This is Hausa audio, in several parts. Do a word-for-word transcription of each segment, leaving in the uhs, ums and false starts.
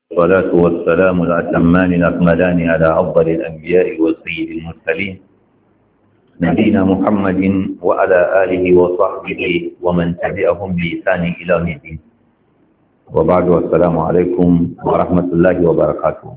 والصلاة والسلام الأتمان الأكملان على أفضل الأنبياء والسيد المرسلين نبينا محمد وعلى آله وصحبه ومن تبعهم بإحسان إلى يوم الدين وبعد والسلام عليكم ورحمة الله وبركاته.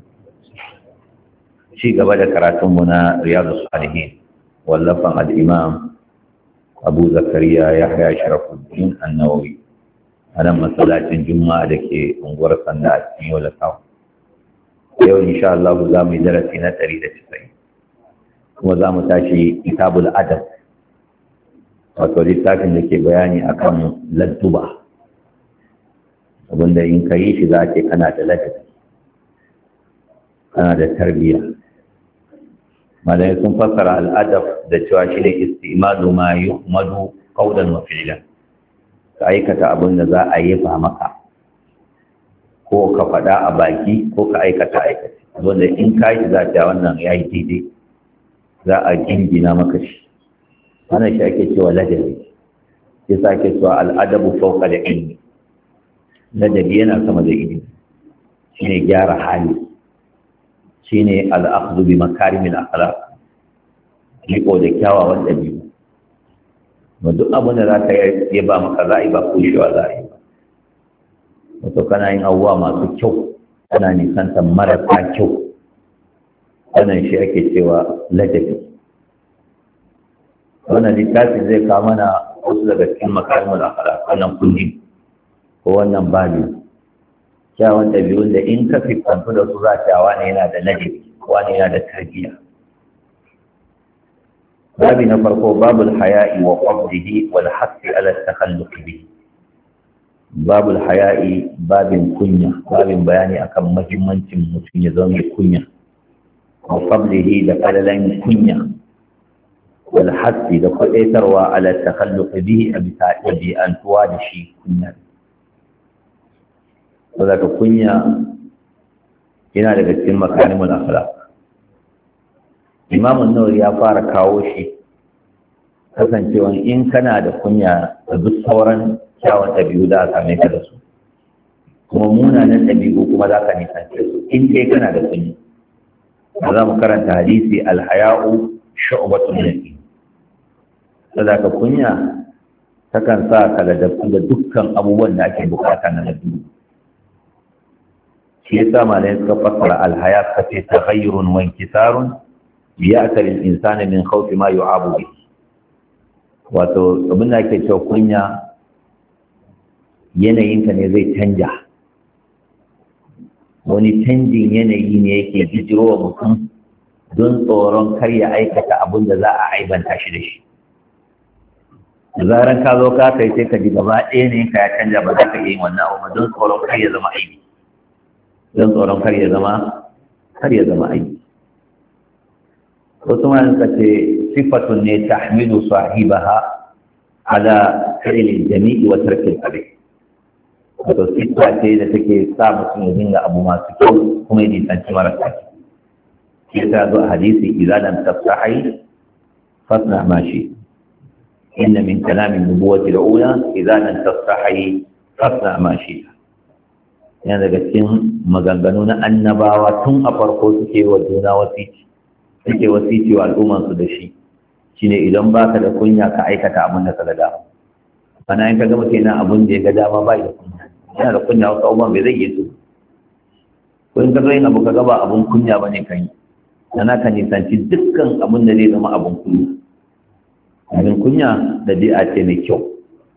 شيء قبل كراتمنا رياض الصالحين واللفظ الإمام أبو زكريا يحيى شرف الدين النووي أنا مسألة الجمعة لكي أنظر صنداء السنين ولكاو يوم إن شاء الله زام درسنا تريد السنين وزام تاشي كتاب الأدب وتولي ساكن لكي بياني أكام للدبع abinda in ka yi shi za ke kana da ladabi kana da tarbiyya. Malai sun fassara al'adab da cewa shi ne istimadu ma yi madu kaudan wa fi'lan ka aikata abin da za a yi fa maka ko ka faɗa a baki ko ka aikata aikace wanda in ka yi za ta wannan ya yi daidai za a gingina maka shi wannan shi ake cewa ladabi ya sa ake cewa al'adabu fauka da ilmi. Ladabi yana sama da ilimi shi ne gyara hali shi ne al'akhzu bi makarimin akhlaq riko da kyawawan ɗabi'u ba duk abin da za ka yi ba maka za a yi ba kushewa za a yi ba wato kana yin abubuwa masu kyau kana nisanta marasa kyau wannan shi ake cewa ladabi. Wannan littafin zai kawo mana wasu daga cikin makarimin akhlaq wannan kundi ko wannan babi kyawun ɗabi'un da in ka fifantu da su za ta wani yana da ladabi wani yana da tarbiyya. babi na farko babul haya'i wa qabdihi wal hasbi ala takhalluq bihi. Babul haya'i babin kunya babin bayani akan muhimmancin mutum ya zama mai kunya wa qabdihi da falalan kunya wal hasbi da kwadaitarwa ala takhalluq bihi a bisa ɗabi'antuwa da shi kunya. saboda kunya yana daga cikin makarimul akhlaq. Imam an-Nawawi ya fara kawo shi kasancewa in kana da kunya da duk sauran kyawun ɗabi'u da aka same ka da su kuma munanan ɗabi'u kuma za ka nisance su in kai kana da kunya. za mu karanta hadisi al-haya'u shu'batun min al-iman. saboda kunya takan sa ka da dukkan abubuwan da ake bukata na ɗabi'u. shi yasa malai suka fassara alhaya ka ce taghayyurun wa inkisarun bi ya'tal al-insani min khawfi ma yu'abu bi. Wato abin da ake cewa kunya yanayin ka ne zai canja, wani canjin yanayi ne yake bijiro wa mutum don tsoron kar ya aikata abin da za a aibanta shi da shi. zaran ka zo ka kai sai ka ji gaba ɗaya ne ka ya canja ba za ka iya yin wannan abu ba don tsoron kar ya zama aibi don tsoron kar ya zama kar ya zama aiki. Wasu ma suka ce sifatun ne tahmilu sahibaha ala fi'l jami'i wa tarkil qabih. Wato sifa ce da take sa mutum ya dinga abu masu kyau kuma ya nisanci marasa kyau. Shi ta zo a hadisi idza lam tafsahi fasna ma shi. Inna min kalamin nubuwwati al-ula idza lam tafsahi fasna ma shi. yana daga cikin maganganu na annabawa tun a farko suke wa juna wasiti suke wasiti wa al'ummansu da shi shine idan baka da kunya ka aikata abin da ka ga dama. Bana in ka ga mutum yana abin da ya ga dama bai da kunya yana da kunya wasu abubuwan bai zai yi su ko in ka zo yin abu ka gaba abin kunya ba ne kan yi sana ka nisanci dukkan abin da zai zama abin kunya. Abin kunya ɗabi'a ce mai kyau,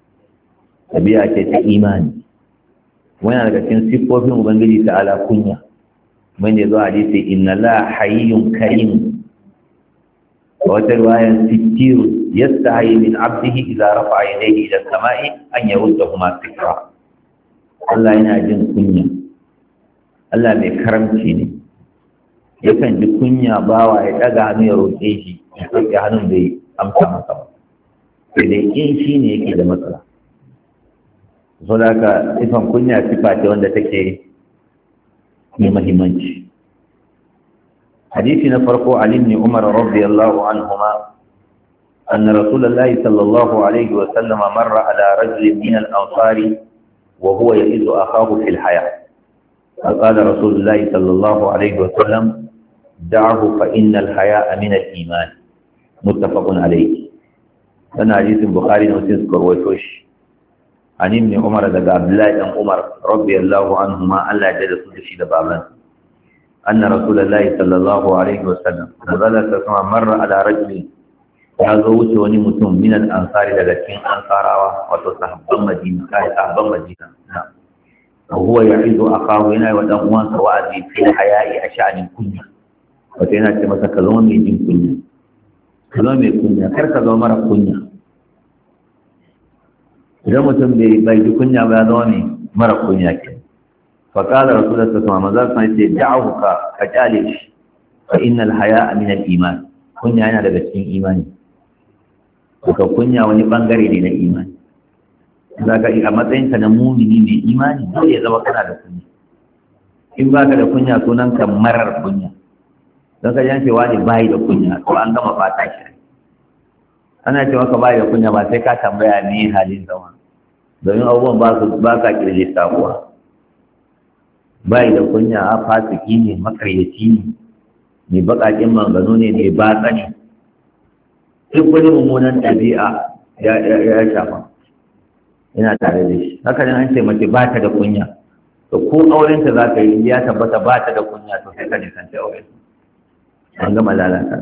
ɗabi'a ce ta imani. Wani daga cikin siffofin Ubangiji ta'ala kunya wanda ya zo hadisi inna la hayyun karim wa wata riwayan sittirun yastahi min abdihi idza rafa'a yadayhi ila as-sama'i an yaruddahuma sifra. Allah yana jin kunya, Allah mai karamci ne, yakan ji kunya bawa ya daga hannu ya roƙe shi ya sauke hannun da ya amsa masa ba sai dai in shi ne yake da matsala. so da haka sifan kunya sifa ce wanda take mai mahimmanci. hadisi na farko Ali ibn Umar radiyallahu anhuma anna Rasulullahi sallallahu alaihi wa sallama marra ala rajulin min al-ansari wa huwa ya'izu akahu fil haya قال رسول الله صلى الله عليه وسلم دعه فإن الحياء من الإيمان متفق عليه. أنا حديث البخاري ومسلم كرويتوش عن ابن عمر دغ عبد الله بن عمر رضي الله عنهما الله جل سدشي دبابان أن رسول الله صلى الله عليه وسلم نزل تسمع مر على رجل يزوج وني متوم من الأنصار daga cikin ansarawa wato sahabban Madina kai sahabban Madina na'am وهو يعيد أخاه هنا ودان uwansa wa'azi fil haya'i a sha'anin kunya wato yana ce masa ka zama mai jin kunya ka zama mai kunya kar ka zama mara kunya idan mutum bai bai ji kunya ba ya zama mai mara kunya ke fa qala rasulullahi sallallahu alaihi wasallam manzo sai da'ahu ka ka kyale shi fa innal haya'a min al-iman kunya yana daga cikin imani ka kunya wani bangare ne na imani zaka a matsayinka na mumini mai imani dole ya zama kana da kunya in baka da kunya sunan ka marar kunya don ka yanke wani bai da kunya to an gama fata shi ana cewa ka bai da kunya ba sai ka tambaya ne halin zama domin abubuwan ba su ba ka kirje sabuwa bai da kunya a fasiki ne makaryaci ne mai bakakin mangano ne mai batsa ne duk wani mummunan ɗabi'a ya shafa ina tare da shi haka ne an ce mace ba ta da kunya to ko aurenta za ka yi ya tabbata ba ta da kunya to sai ka nisanci auren an gama lalata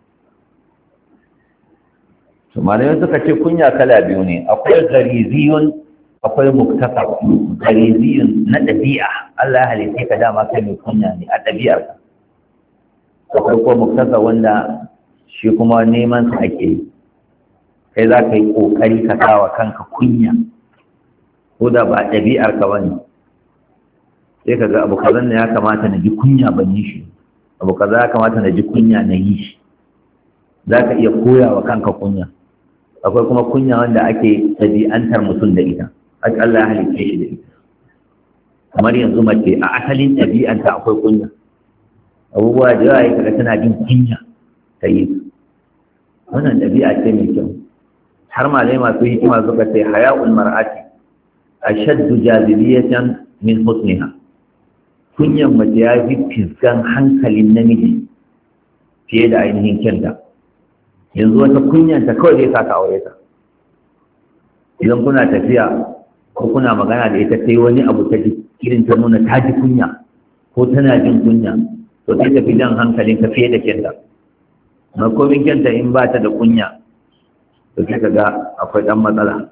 to malamai suka ce kunya kala biyu ne akwai gariziyun akwai muktasab gariziyun na ɗabi'a Allah ya halitta ka dama kai mai kunya ne a ɗabi'arka akwai ko muktasab wanda shi kuma neman sa ake yi kai za ka yi ƙoƙari ka kawa kanka kunya ko da ba ɗabi'ar ka bane sai ka ga abu kazan ya kamata na ji kunya ban yi shi abu kaza ya kamata na ji kunya na yi shi za ka iya koya wa kanka kunya akwai kuma kunya wanda ake ɗabi'antar mutum da ita haka Allah ya halicce shi da ita kamar yanzu mace a asalin ɗabi'anta akwai kunya abubuwa da yawa ya kaga tana jin kunya ta yi wannan ɗabi'a ce mai kyau har malai masu hikima suka ce haya'ul mar'ati ashaddu jazibiyatan min husniha kunyan mace ya fi fiskan hankalin namiji fiye da ainihin kyanta yanzu wata kunyanta kawai zai saka aure ta idan kuna tafiya ko kuna magana da ita sai wani abu ta ji irin ta nuna ta ji kunya ko tana jin kunya to sai ta fi jan hankalin ka fiye da kyanta na komin kyanta in ba ta da kunya to sai ka ga akwai ɗan matsala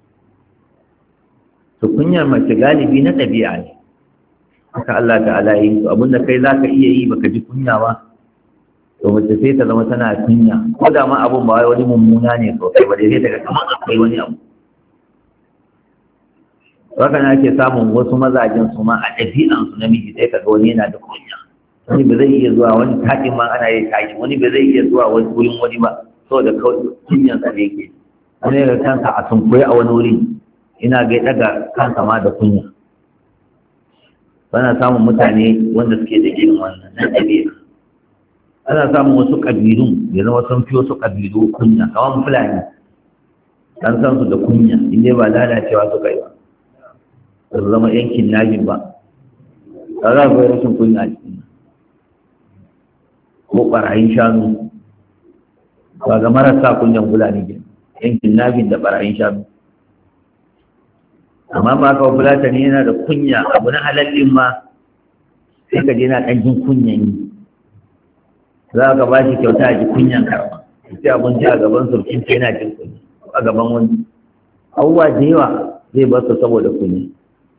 to kunyar mace galibi na ɗabi'a ne haka Allah ta'ala yi to abinda kai za ka iya yi baka ji kunya ba to mace sai ta zama tana kunya ko da ma abun ba wani mummuna ne sosai ba dai sai daga kamar akwai wani abu haka na ake samun wasu mazajen su ma a ɗabi'ansu namiji sai ka ga wani yana da kunya wani ba zai iya zuwa wani taɗin ma ana yi tashi wani ba zai iya zuwa wani wurin wani ba saboda kawai kunyan sa ne yake wani ga kansa a sunkuyi a wani wuri ina ga daga kansa ma da kunya bana samun mutane wanda suke da irin wannan na ɗabi'a ana samun wasu ƙabilun ya zama sun fi wasu ƙabilu kunya kamar fulani an san su da kunya in dai ba lalacewa suka yi ba ba su zama yankin najin ba ba za ku yi rashin kunya a cikin ko ɓarayin shanu ba ga marasa kunyan fulani ne yankin najin da ɓarayin shanu amma ba ka fulata ne yana da kunya abu na halallin ma sai ka je na ɗan jin kunyan yi za ka ba shi kyauta a ji kunyan karɓa sai abinci a gaban surkin sai yana jin kunya a gaban wani abubuwa da yawa zai ba su saboda kunya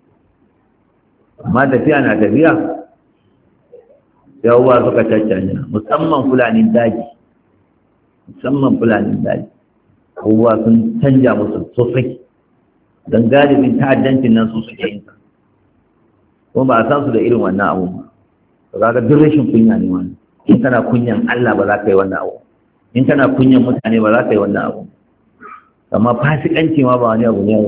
amma tafiya na tafiya yawuwa suka caccanya musamman fulanin daji musamman fulanin daji abubuwa sun canja musu sosai don galibin ta'addancin nan su suke yin sa kuma ba a san su da irin wannan abu ba to kaga duk rashin kunya ne wannan in kana kunyan Allah ba za ka yi wannan abu in kana kunyan mutane ba za ka yi wannan abu amma fasikanci ma ba wani abu ne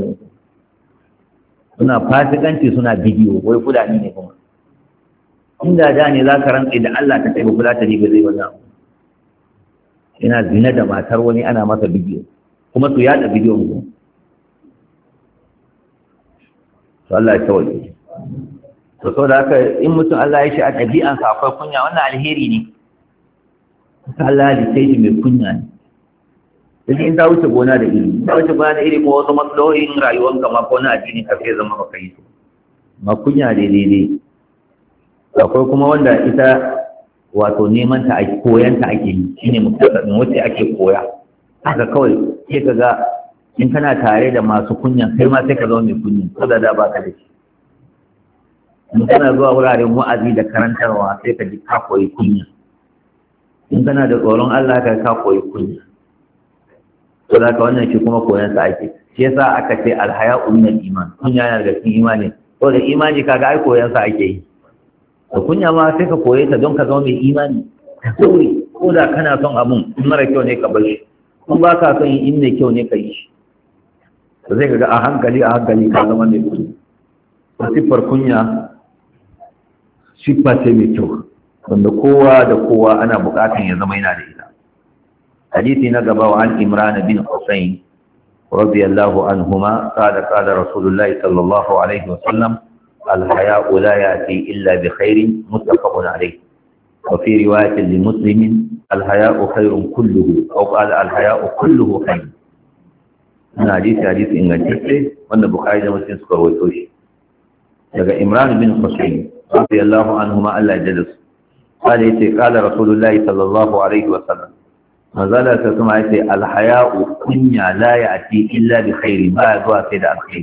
suna fasikanci suna bidiyo wai fulani ne kuma inda da ne za ka rantse da Allah ka tsaye fulatani ba zai wannan abu yana zina da matar wani ana masa bidiyo kuma su yada bidiyon mu to Allah ya tawaye to so da haka in mutum Allah ya shi a ɗabi'ansa akwai kunya wannan alheri ne. Allah ya sai shi mai kunya ne. Sai in ta wuce gona da iri, ta wuce gona da iri ko wasu maslahohin rayuwanka ma ko na addini ka sai zama baka yi su. Ma kunya daidai. Akwai kuma wanda ita wato neman ta ake koyan ta ake yi, shine mutum wacce ake koya. Haka kawai sai ka ga in kana tare da masu kunya kai ma sai ka zama mai kunya ko da da baka da shi. In kana zuwa wuraren wa'azi da karantarwa sai ka ji ka koyi kunya. In kana da tsoron Allah ka ka koyi kunya. To da ka wannan shi kuma koyan sa ake. Shi yasa aka ce alhaya'u min al-iman. Kunya yana daga cikin imani. To da imani kaga ai koyan sa ake yi. Da kunya ma sai ka koye ta don ka zama mai imani. Ka sauri ko da kana son abun in mara kyau ne ka bar shi. In ba ka son in mai kyau ne ka yi shi. To zai kaga a hankali a hankali ka zama mai kunya. Siffar kunya siffa ce mai kyau. Wanda kowa da kowa ana buƙatan ya zama yana da ita. Hadisi na gaba wa an Imran bin Husayn radiyallahu anhuma qala qala Rasulullahi sallallahu alaihi wa sallam al-haya'u la ya'ti illa bi khairin muttafaqun alayh. Wa fi riwayatin li Muslim al-haya'u khairun kulluhu aw qala al-haya'u kulluhu khair. Wannan hadisi hadisi ingantacce wanda Bukhari da Muslim suka rawaito shi. Daga Imran bin Husayn radiyallahu anhuma Allah ya jada su. قال يتي قال رسول الله صلى الله عليه وسلم مازال تسمع يتي الحياء كنيا لا يأتي إلا بخير ما يدوى سيد الخير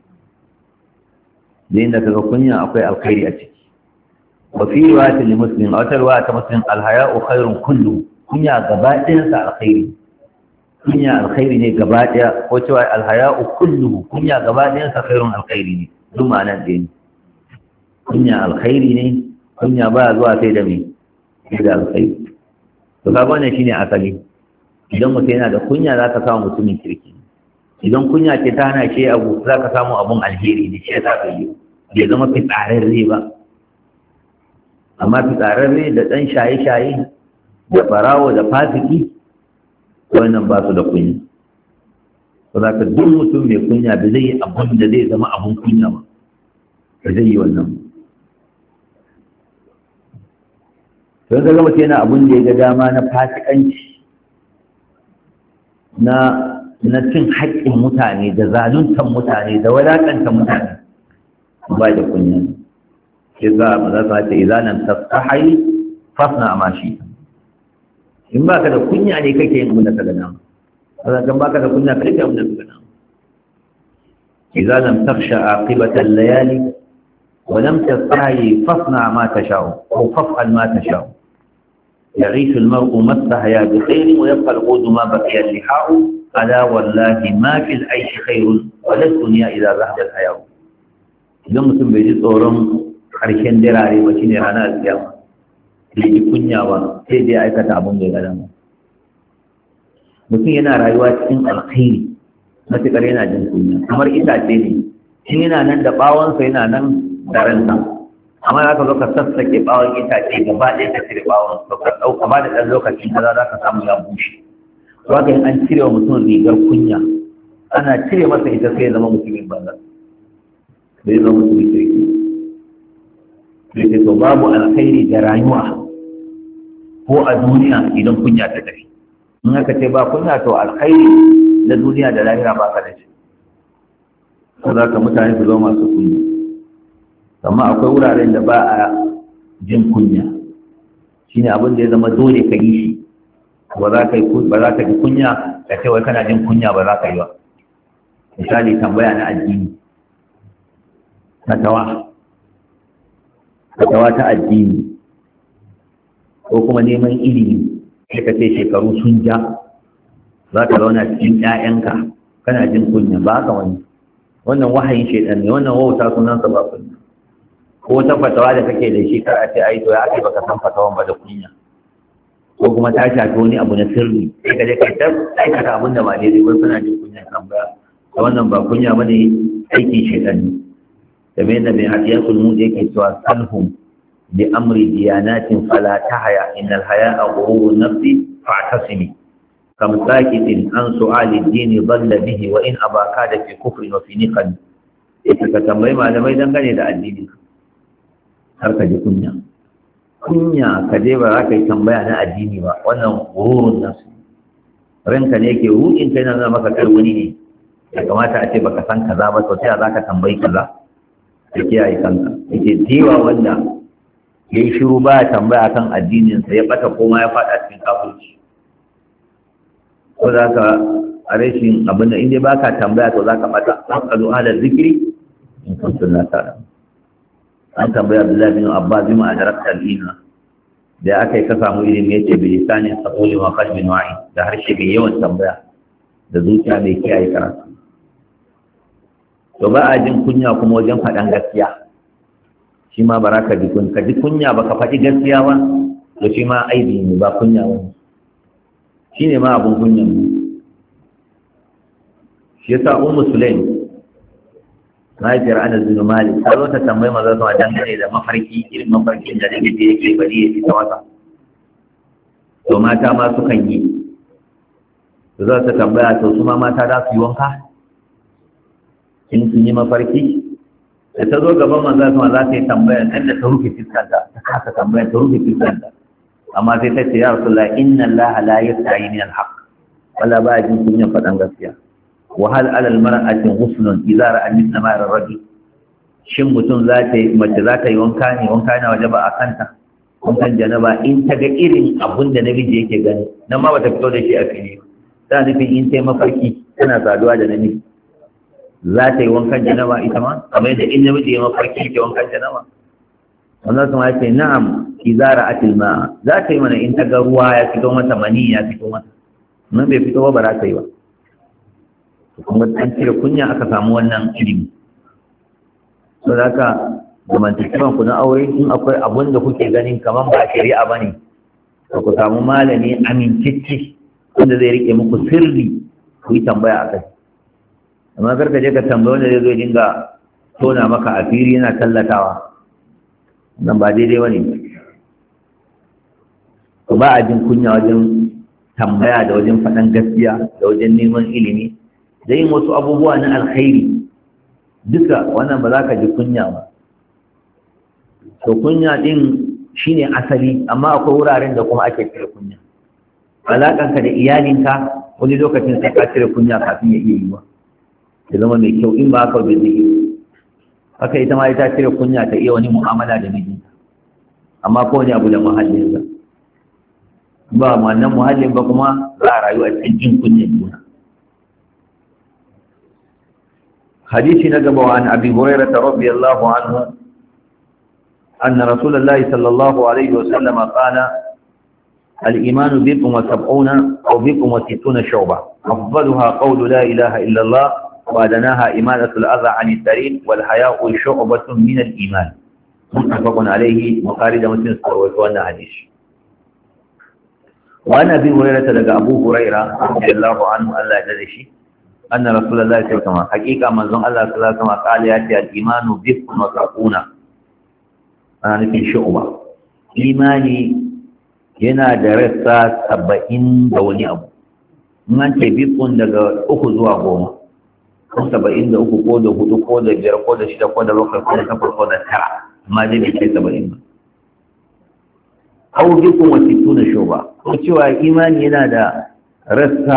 لأنك كنيا أقوى الخير أتي وفي رواية لمسلم أو رواية مسلم الحياء خير كله كنيا قبائل الخير كنيا الخير ني قبائل وتوى الحياء كله كنيا قبائل خير الخير ني ثم أنا الدين كنيا الخير ني kunya ba zuwa sai da mai sai da alkhairi to kaga wannan shine asali idan mutum yana da kunya za ka samu mutumin kirki idan kunya ce ta hana shi abu za ka samu abun alheri ne shi za ka yi bai zama fitsararre ba amma fitsararre da ɗan shaye-shaye da farawo da fasiki wannan ba su da kunya to za ka duk mutum mai kunya da zai yi abun da zai zama abun kunya ba da zai yi wannan don ga mutum yana abun da ya ga dama na fasikanci na na cin haƙƙin mutane da zaluntan mutane da wadaƙanta mutane ba da kunya ke za a za su ce izanan tasahai fasna a mashi in ba ka da kunya ne kake yin abin da ka gana ba kan ba ka da kunya kake yin abin da ka gana izanan taksha aqibatan layali wa lam tasahi fasna ma tasha'u ko faf'al ma tasha'u يعيش المرء ما استحيا بخير ويبقى العود ما بقي اللحاء ألا والله ما في العيش خير ولا الدنيا إذا ذهب الحياء idan mutum bai ji tsoron ƙarshen dirare ba shine ranar alkiyama bai ji kunya ba sai dai aikata abin da ya gada mu mutum yana rayuwa cikin alkhairi matuƙar yana jin kunya kamar itace ne shi yana nan da ɓawonsa yana nan da ransa amma za ka zo ka sassake bawon itace gaba ɗaya ka cire bawon ka ɗauka ba da ɗan lokacin kaza za ka samu ya bushe to haka an cire wa mutum rigar kunya ana cire masa ita sai ya zama mutumin banza sai zama mutumin kirki sai ce to babu alkhairi da rayuwa ko a duniya idan kunya ta tafi in aka ce ba kunya to alkhairi na duniya da lahira ba ka da shi ko za ka mutane su zama masu kunya amma akwai wuraren da ba a jin kunya shine abin da ya zama dole ka yi shi ba za ka yi ba za ka ji kunya ka ce wai kana jin kunya ba za ka yi ba misali tambaya na addini fatawa fatawa ta addini ko kuma neman ilimi sai ka ce shekaru sun ja za ka zauna cikin ƴaƴanka kana jin kunya ba ka wani wannan wahayin shaidan ne wannan wauta sunansa ba kunya ko ta fatawa da kake da shi kar a ce ai to ya ake baka san fatawan ba da kunya ko kuma ta shafi wani abu na sirri sai ka je kai ta aikata abin da ba daidai ba suna jin kunya tambaya ta wannan ba kunya ba ne aikin shaitan ne da mai da mai hadiyatul mu yake cewa salhum bi amri diyanatin fala tahaya innal haya'a ghururun nafsi fa'tasimi kam sakitin an su'ali dini dhalla bihi wa in abaka da fi kufrin wa fi niqan ita ka tambayi malamai dangane da addini har ka ji kunya kunya ka je ba za ka yi tambaya na addini ba, wannan gururun nasu ranka ne ke ruɗin kai na zama maka kai wani ne ya kamata a ce baka san kaza ba to sai za ka tambayi kaza ka kiyaye kanka yake dewa wanda ya yi shiru ba ya tambaya kan addininsa ya bata koma ya faɗa cikin kafirci ko za ka a rashin abin da inda ba ka tambaya to za ka bata an kazo halar zikiri in kuntum la ta'lamun. An tambaya Abdullahi bin Abbas bima adrakta al-ilma, da aka yi ka samu ilimi yace bi lisanin saquli wa qalbin wa'i, da harshe mai yawan tambaya da zuciya mai kiyaye karatu. To ba a jin kunya kuma wajen faɗan gaskiya, shi ma baraka ji kun ka ji kunya baka faɗi gaskiya ba, to shi ma aibi ne ba kunya ba, shi ne ma abun kunyan mu. Shi yasa Ummu Sulaim mahaifiyar Anas bin Malik ta zo ta tambayi maza su a dangane da mafarki, irin mafarkin da namiji yake bari ya fita wasa. To mata ma sukan yi, su za ta tambaya to su ma mata za su yi wanka in sun yi mafarki. Da ta zo gaban maza su za ta yi tambaya kan da ta rufe fiskanta, ta kasa tambaya ta rufe fiskanta, amma sai ta ce ya Rasulullah inna Allah la yastahi min al-haq, wala ba jin kunyan faɗan gaskiya. Wahal alal mar'atin ghuslun idza ra'a mithla ma ar-rajul, shin mutum za ta yi mace za ta yi wanka ne wanka na waje ba a kanta wankan janaba in ta ga irin abun da namiji yake gani, nan ma bata fito da shi a fili ba, ta nufin in ta yi mafarki tana saduwa da namiji za ta yi wankan janaba ita ma kamar yadda in namiji ya mafarki ke wankan janaba. wannan sun ce na'am idza ra'atil ma'a, za ta yi mana in ta ga ruwa ya fito mata, mani ya fito mata, nan bai fito ba ba za ta yi ba. Kuma an cire kunya aka samu wannan ilimi. So da haka zamantakewan ku na aure in akwai abun da kuke ganin kamar ba shari'a bane, to ku samu malami amintacce wanda zai rike muku sirri ku yi tambaya a kai. Amma kar ka je ka tambaya wanda zai zo dinga tona maka asiri yana tallatawa, nan ba daidai bane. Ku ba a jin kunya wajen tambaya da wajen faɗan gaskiya da wajen neman ilimi da yin wasu abubuwa na alkhairi, duka wannan ba za ka ji kunya ba. To kunya din shine asali, amma akwai wuraren da kuma ake cire kunya. Alaƙanka da iyalinka wani lokacin sai ka cire kunya kafin ya iya yi wa ya zama mai kyau, in ba haka bai zai yi. Haka ita ma ita cire kunya ta iya wani mu'amala da mijinta, amma ko wani abu da muhallinsa ba wannan muhallin ba kuma za a rayu a cikin jin kunyan juna. حديث نجب عن أبي هريرة رضي الله عنه أن رسول الله صلى الله عليه وسلم قال الإيمان بضع وسبعون أو بضع وستون شعبة، أفضلها قول لا إله إلا الله وأدناها إمالة الأذى عن الطريق والحياء شعبة من الإيمان. متفق عليه وخالد مسلم وأن حديث. وعن أبي هريرة لقى أبو هريرة رضي الله عنه ألا يدري أن رسول الله صلى الله عليه وسلم حقيقة من ظن الله صلى الله عليه وسلم قال يأتي الإيمان بضع وسبعون، أنا نفي شعبة إيماني yana da rassa saba'in da wani abu. In an ce bid'un daga uku zuwa goma, ko saba'in da uku ko da hudu ko da biyar ko da shida ko da bakwai ko da takwas ko da tara, amma dai bai kai saba'in ba. Hau bid'un wa sittuna shuba, ko cewa imani yana da rassa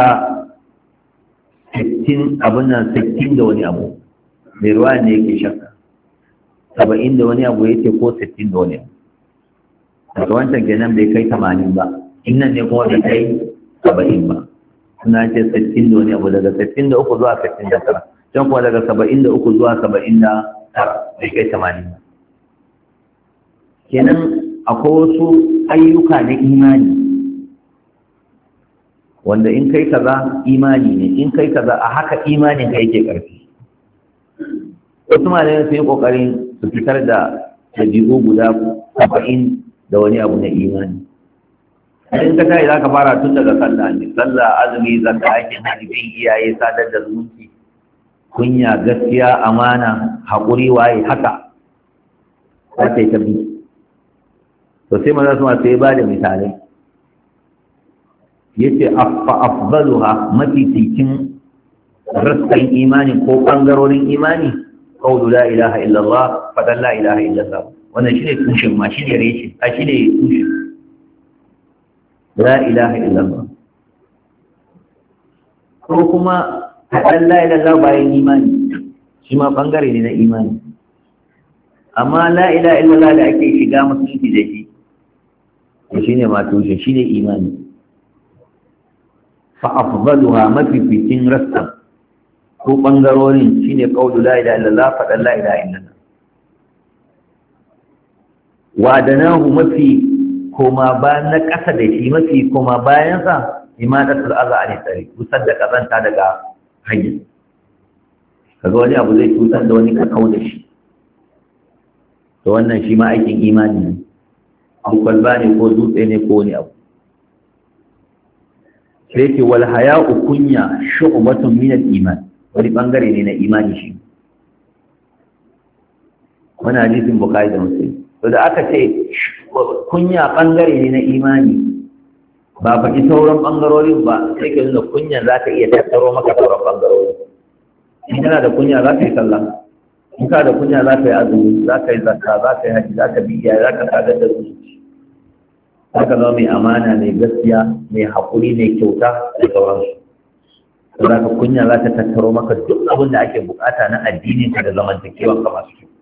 sittin abin nan sittin da wani abu, mai ruwa ne yake shakka saba'in da wani abu yake ko sittin da wani abu. Daga wancan kenan bai kai tamanin ba, in nan ne kuma bai kai saba'in ba, suna ce sittin da wani abu, daga sittin da uku zuwa sittin da tara, can kuma daga saba'in da uku zuwa saba'in da tara bai kai tamanin ba. Kenan akwai wasu ayyuka na imani wanda in kai kaza imani ne, in kai kaza a haka imanin ka yake ƙarfi. Wasu malamai sun yi ƙoƙarin su fitar da ɗabi'u guda saba'in da wani abu na imani. In ka tayi za ka fara tun daga sallah ne, sallah, azumi, zakka, aikin hajji, bin iyaye, sadar da zumunci, kunya, gaskiya, amana, haƙuri, waye, haka za ta yi ta bi. To sai maza su masu yi ba da misalai. Yace fa afdaluha mafi cikin rassan imani ko bangarorin imani qawlu la ilaha illallah fadan la ilaha illallah wannan shi ne tushen ma shi ne reshe a shi ne tushen la ilaha illallah. Ko kuma haɗan la ilaha bayan imani shi ma ɓangare ne na imani, amma la ilaha illallah da ake shiga musulunci da shi to shi ne ma tushen shi ne imani. fa afdaluha mafificin rasta ko ɓangarorin shi ne ƙaunar la ilaha illallah faɗan la ilaha illallah. Wadanahu mafi koma ba na ƙasa da shi mafi koma bayansa imadatul aza a tsari kusan da ƙazanta daga hanyar. Kaga wani abu zai cutar da wani ka kau da shi, to wannan shi ma aikin imani ne, ko kwalba ne ko dutse ne ko wani abu. Sai ke wal haya'u kunya shu'batun min al-iman, wani bangare ne na imani shi. Wani hadisin Bukhari da Muslim. To da aka ce kunya bangare ne na imani, ba faɗi sauran bangarorin ba, sai ke nuna kunya za ta iya tattaro maka sauran bangarori. In kana da kunya za ka yi sallah, in ka da kunya za ka yi azumi, za ka yi zakka, za ka yi haji, za ka biya, za ka sadar da zuci, za ka zama mai amana, mai gaskiya, mai haƙuri, mai kyauta da sauransu. To za ka kunya za ta tattaro maka duk abin da ake bukata na addinin ka da zamantakewan ka masu kyau.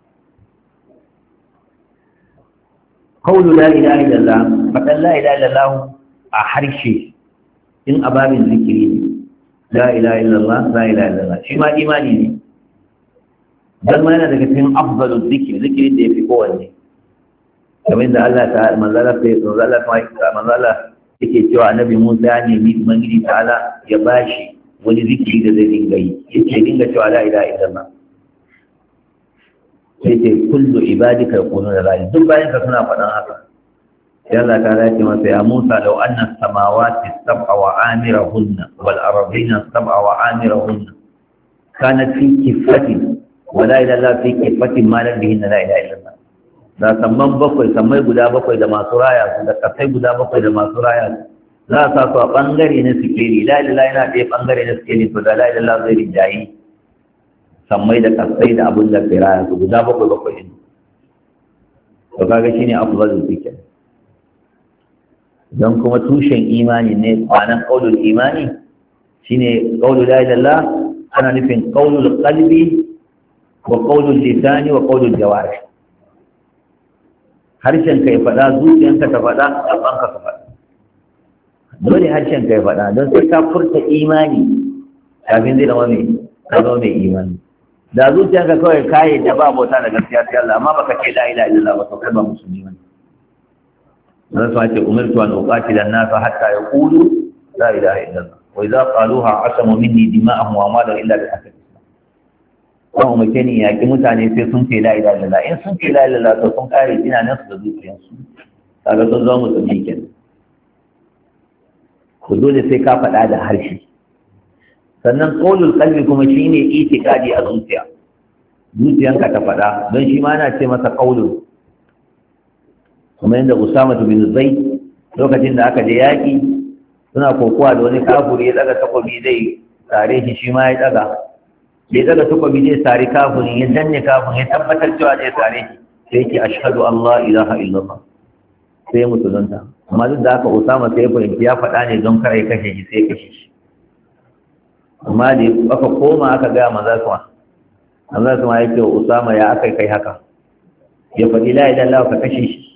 Kaulu la ilaha illallah, faɗan la ilaha illallah a harshe in ababin zikiri ne. La ilaha illallah, la ilaha illallah. Shi ma imani ne. Dan ma yana daga cikin afdalul zikiri, zikiri da yafi kowanne. Kamar da Allah ta manzala sai manzala ta manzala yake cewa Annabi Musa ya nemi Ubangiji ta'ala ya bashi wani zikiri da zai dinga yi. Yake dinga cewa la ilaha illallah. Sai ce kullu ibadika yaquluna la ilaha duk bayan ka suna faɗan haka. Sai Allah ta ce masa ya Musa law anna samawati sab'a wa amirahunna wal ardina sab'a wa amirahunna kanat fi kifatin wa la ilaha illa fi kifatin ma lam bihinna la ilaha illa Allah. Da samman bakwai sammai guda bakwai da masu raya su da kasai guda bakwai da masu raya su za a sa su a bangare na sikeri la ilaha yana ɗaya bangare na sikeri to da la ilaha zai rinjayi sammai da kasai da abun da ke raya su guda bakwai bakwai ne. To kaga shine afdalul zikr. Don kuma tushen imani ne kwanan qaulul imani shine qaulul la ilaha illallah, ana nufin qaulul qalbi wa qaulul lisani wa qaulul jawarih. Harshen kai faɗa, zuciyanka ta faɗa, gabanka ka faɗa. Dole harshen kai faɗa don sai ka furta imani kafin zai zama mai zama mai imani. Da zuciyanka kawai kayi da ba bauta da gaskiya sai Allah, amma baka ce la ilaha illallah ba to kai ba musulmi bane. Dan sai ce umirtu an uqatila an-nasa hatta yaqulu la ilaha illallah wa idza qaluha asamu minni dima'ahum wa amwalahum illa bi haqqi. Kan umarce ni yaƙi mutane sai sun ce la ilaha illallah, in sun ce la ilaha illallah to sun kare tunanin su da zuciyarsu, kaga sun zama musulmi kenan. Ku dole sai ka faɗa da harshe. Sannan qaulul qalbi kuma shine itikadi a zuciya, zuciyanka ta faɗa, don shi ma ana ce masa qaulul. Kuma yadda Usama bin Zaid lokacin da aka je yaƙi suna kokowa da wani kafiri ya daga takobi zai tare shi, shi ma ya daga da ya daga takobi zai tare kafin ya danne kafin ya tabbatar cewa zai tare shi sai yake ashhadu Allah ilaha illallah sai ya musulunta. Amma duk da haka Usama sai ya fahimci ya faɗa ne don kare kashe shi sai ya kashe shi. Amma da aka koma aka gaya maza kuma maza kuma ya ce wa Usama ya aka kai haka, ya faɗi la ilaha illallah ka kashe shi.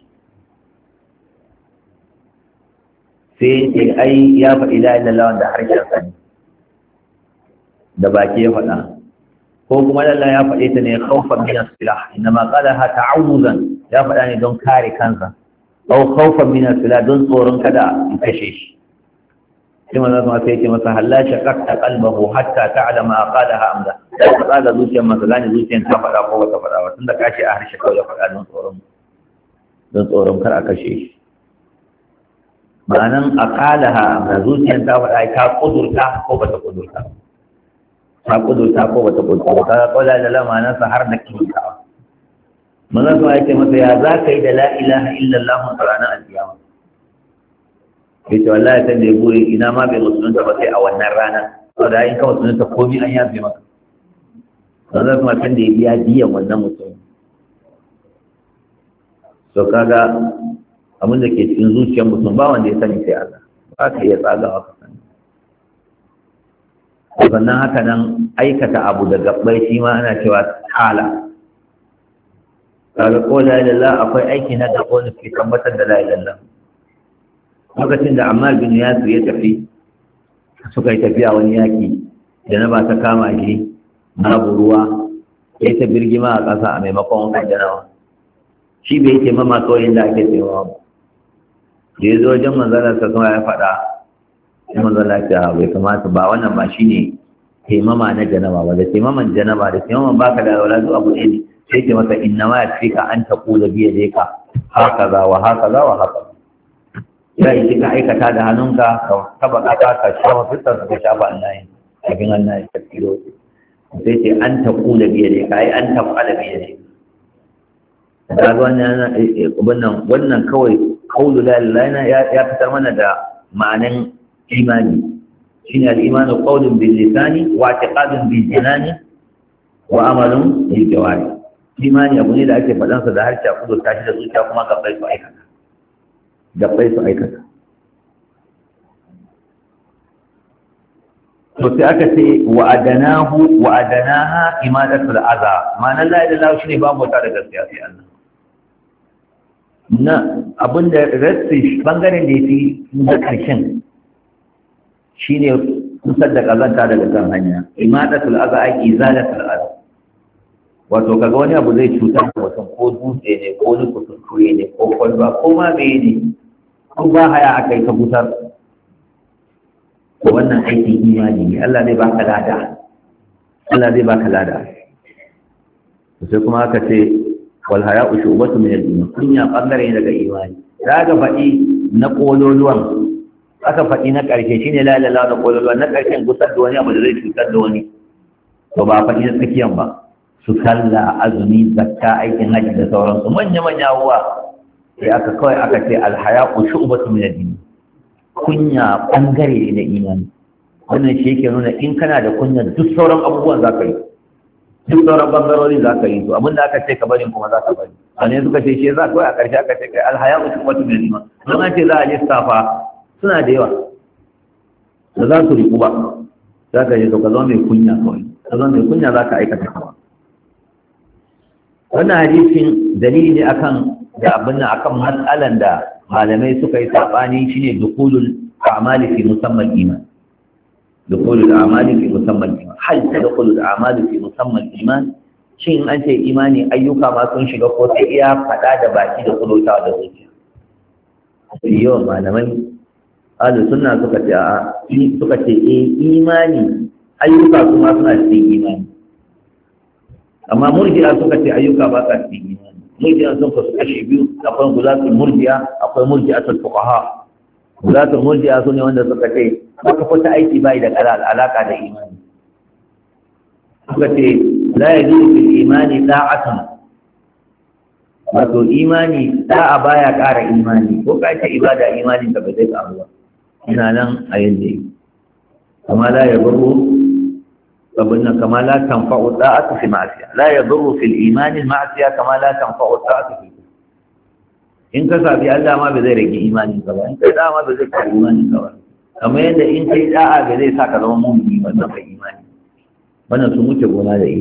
Sai ce ai ya faɗi la ilaha illallah wanda harshen sa ne da baki ya faɗa, ko kuma lalla ya faɗe ta ne khawfan min as-silah, inma qalaha ta'awuzan, ya faɗa ne don kare kansa, aw khawfan min as-silah don tsoron kada in kashe shi. Sai manzo kuma sai ya ce masa halla shaqaqta qalbahu hatta ta'lama qalaha amda, sai ka tsaga zuciyar masa gane zuciyar ta faɗa ko bata faɗa ba, tunda kashi a harshe kawai ya faɗa don tsoron don tsoron kar a kashe shi. Ma'anan aqalaha amda, zuciyar ta faɗa ta kudurta ko bata kudurta ta kudurta ko bata kudurta ta kawai da lamanansa har da kudurtawa. Manzon sa yake masa ya za ka yi da la ilaha illallah a ranar alkiyama. Yace wallahi sai da buri ina ma bai musulunta ba sai a wannan rana, saboda in ka musulunta komai an yafe maka. Manzon sa san da ya biya diyan wannan mutum. to kaga abin da ke cikin zuciyar mutum ba wanda ya sani sai Allah ba ka iya tsagawa ka sani. Sannan haka nan aikata abu da gabbai shi ma ana cewa hala. Kaga ko la ilallah akwai aiki na da wani ke tabbatar da la ilallah. Lokacin da Ammar bin Yasir ya tafi suka yi tafiya wani yaki da na ba ta kama shi babu ruwa ya ta birgima a ƙasa a maimakon wankan janawa. Shi bai yake mama tsoyin da ake tsewa ba. Da ya zo wajen manzanar sa kuma ya faɗa sai manzanar ta bai kamata ba wannan ba shi ne taimama na janaba ba da taimaman janaba da taimaman baka da wala zuwa abu ne sai ce masa inna ma yafika an taqula bi yadika hakaza wa hakaza wa hakaza ya yi ka aikata da hannunka ka taba kaka ka shafa fitar ka shafa annayin abin annayin ka tiro sai ce an taqula bi yadika ai an tafala bi yadika da wannan wannan wannan kawai qaulu la ilaha illa ya fitar mana da ma'anan imani shine al-imanu qawlun bil lisani wa i'tiqadun bil jinani wa amalun bil jawari. Imani abu ne da ake faɗan sa da harshe kudu tashi da zuciya kuma gabbai su aikata gabbai su aikata to sai aka ce wa adanahu wa adanaha imadatul adha ma'ana la ilaha illallah shine babu wata da gaskiya sai Allah na abinda rasi bangaren da yafi na karshen shine kusar da kazanta daga kan hanya imadatul adha ai izalatul adha wato kaga wani abu zai cutar da mutum ko dutse ne ko ni kuskure ne ko kwalba ko ma me ne ko ba haya akai ka gusar ko wannan aikin imani ne Allah zai baka lada Allah zai baka lada sai kuma aka ce wal haya'u shu'batun min al-iman kunya bangare daga imani daga faɗi na kololuwan aka faɗi na ƙarshe shine la ilaha illallah na kololuwan na ƙarshen gusar da wani abu da zai cutar da wani to ba faɗi na tsakiyan ba su kalla azumi zakka aikin haji da sauransu manya-manya huwa sai aka kawai aka ce alhaya'u shu'batun min ad-din kunya bangare ne na imani wannan shi yake nuna in kana da kunya duk sauran abubuwan zaka yi duk sauran bangarori zaka yi to abinda aka ce ka bari kuma zaka bari wani suka ce shi za kawai a ƙarshe aka ce kai alhaya'u shu'batun min ad-din don an ce za a lissafa suna da yawa da za su riku ba za ka yi to ka zama mai kunya kawai ka zama mai kunya za ka aikata kawai wannan hadisin dalili ne akan da abin nan akan matsalan da malamai suka yi sabani shine dukulul a'mali fi musamman iman dukulul a'mali fi musamman iman hal tadkhulul a'mali fi musamman iman shin an ce imani ayyuka ma sun shiga ko sai iya fada da baki da kulota da zuciya yau malamai ahlus sunna suka ce a suka ce eh imani ayyuka kuma suna cikin imani amma murji'a suka ce ayyuka ba sa cikin imani murji'a sun kasu kashe biyu akwai guzatul murji'a akwai murji'atul fuqaha guzatul murji'a su ne wanda suka ce baka fita aiki bai da alaka da imani suka ce la yajidu fil imani da'atun wato imani da'a baya ƙara imani ko ka ce ibada imanin ka ba zai ƙaru ba ina nan a yanzu kama la yabru فبنا كما لا تنفع الطاعة في معصية لا يضر في الإيمان المعصية كما لا تنفع الطاعة في الإيمان إن كسب الله ما بذي رجع إيماني كوا إن كذا ما بذي إيماني كوا كما يند إن كذا بذي ساكت ما مؤمن ما في إيماني وانا سموت بنا ذي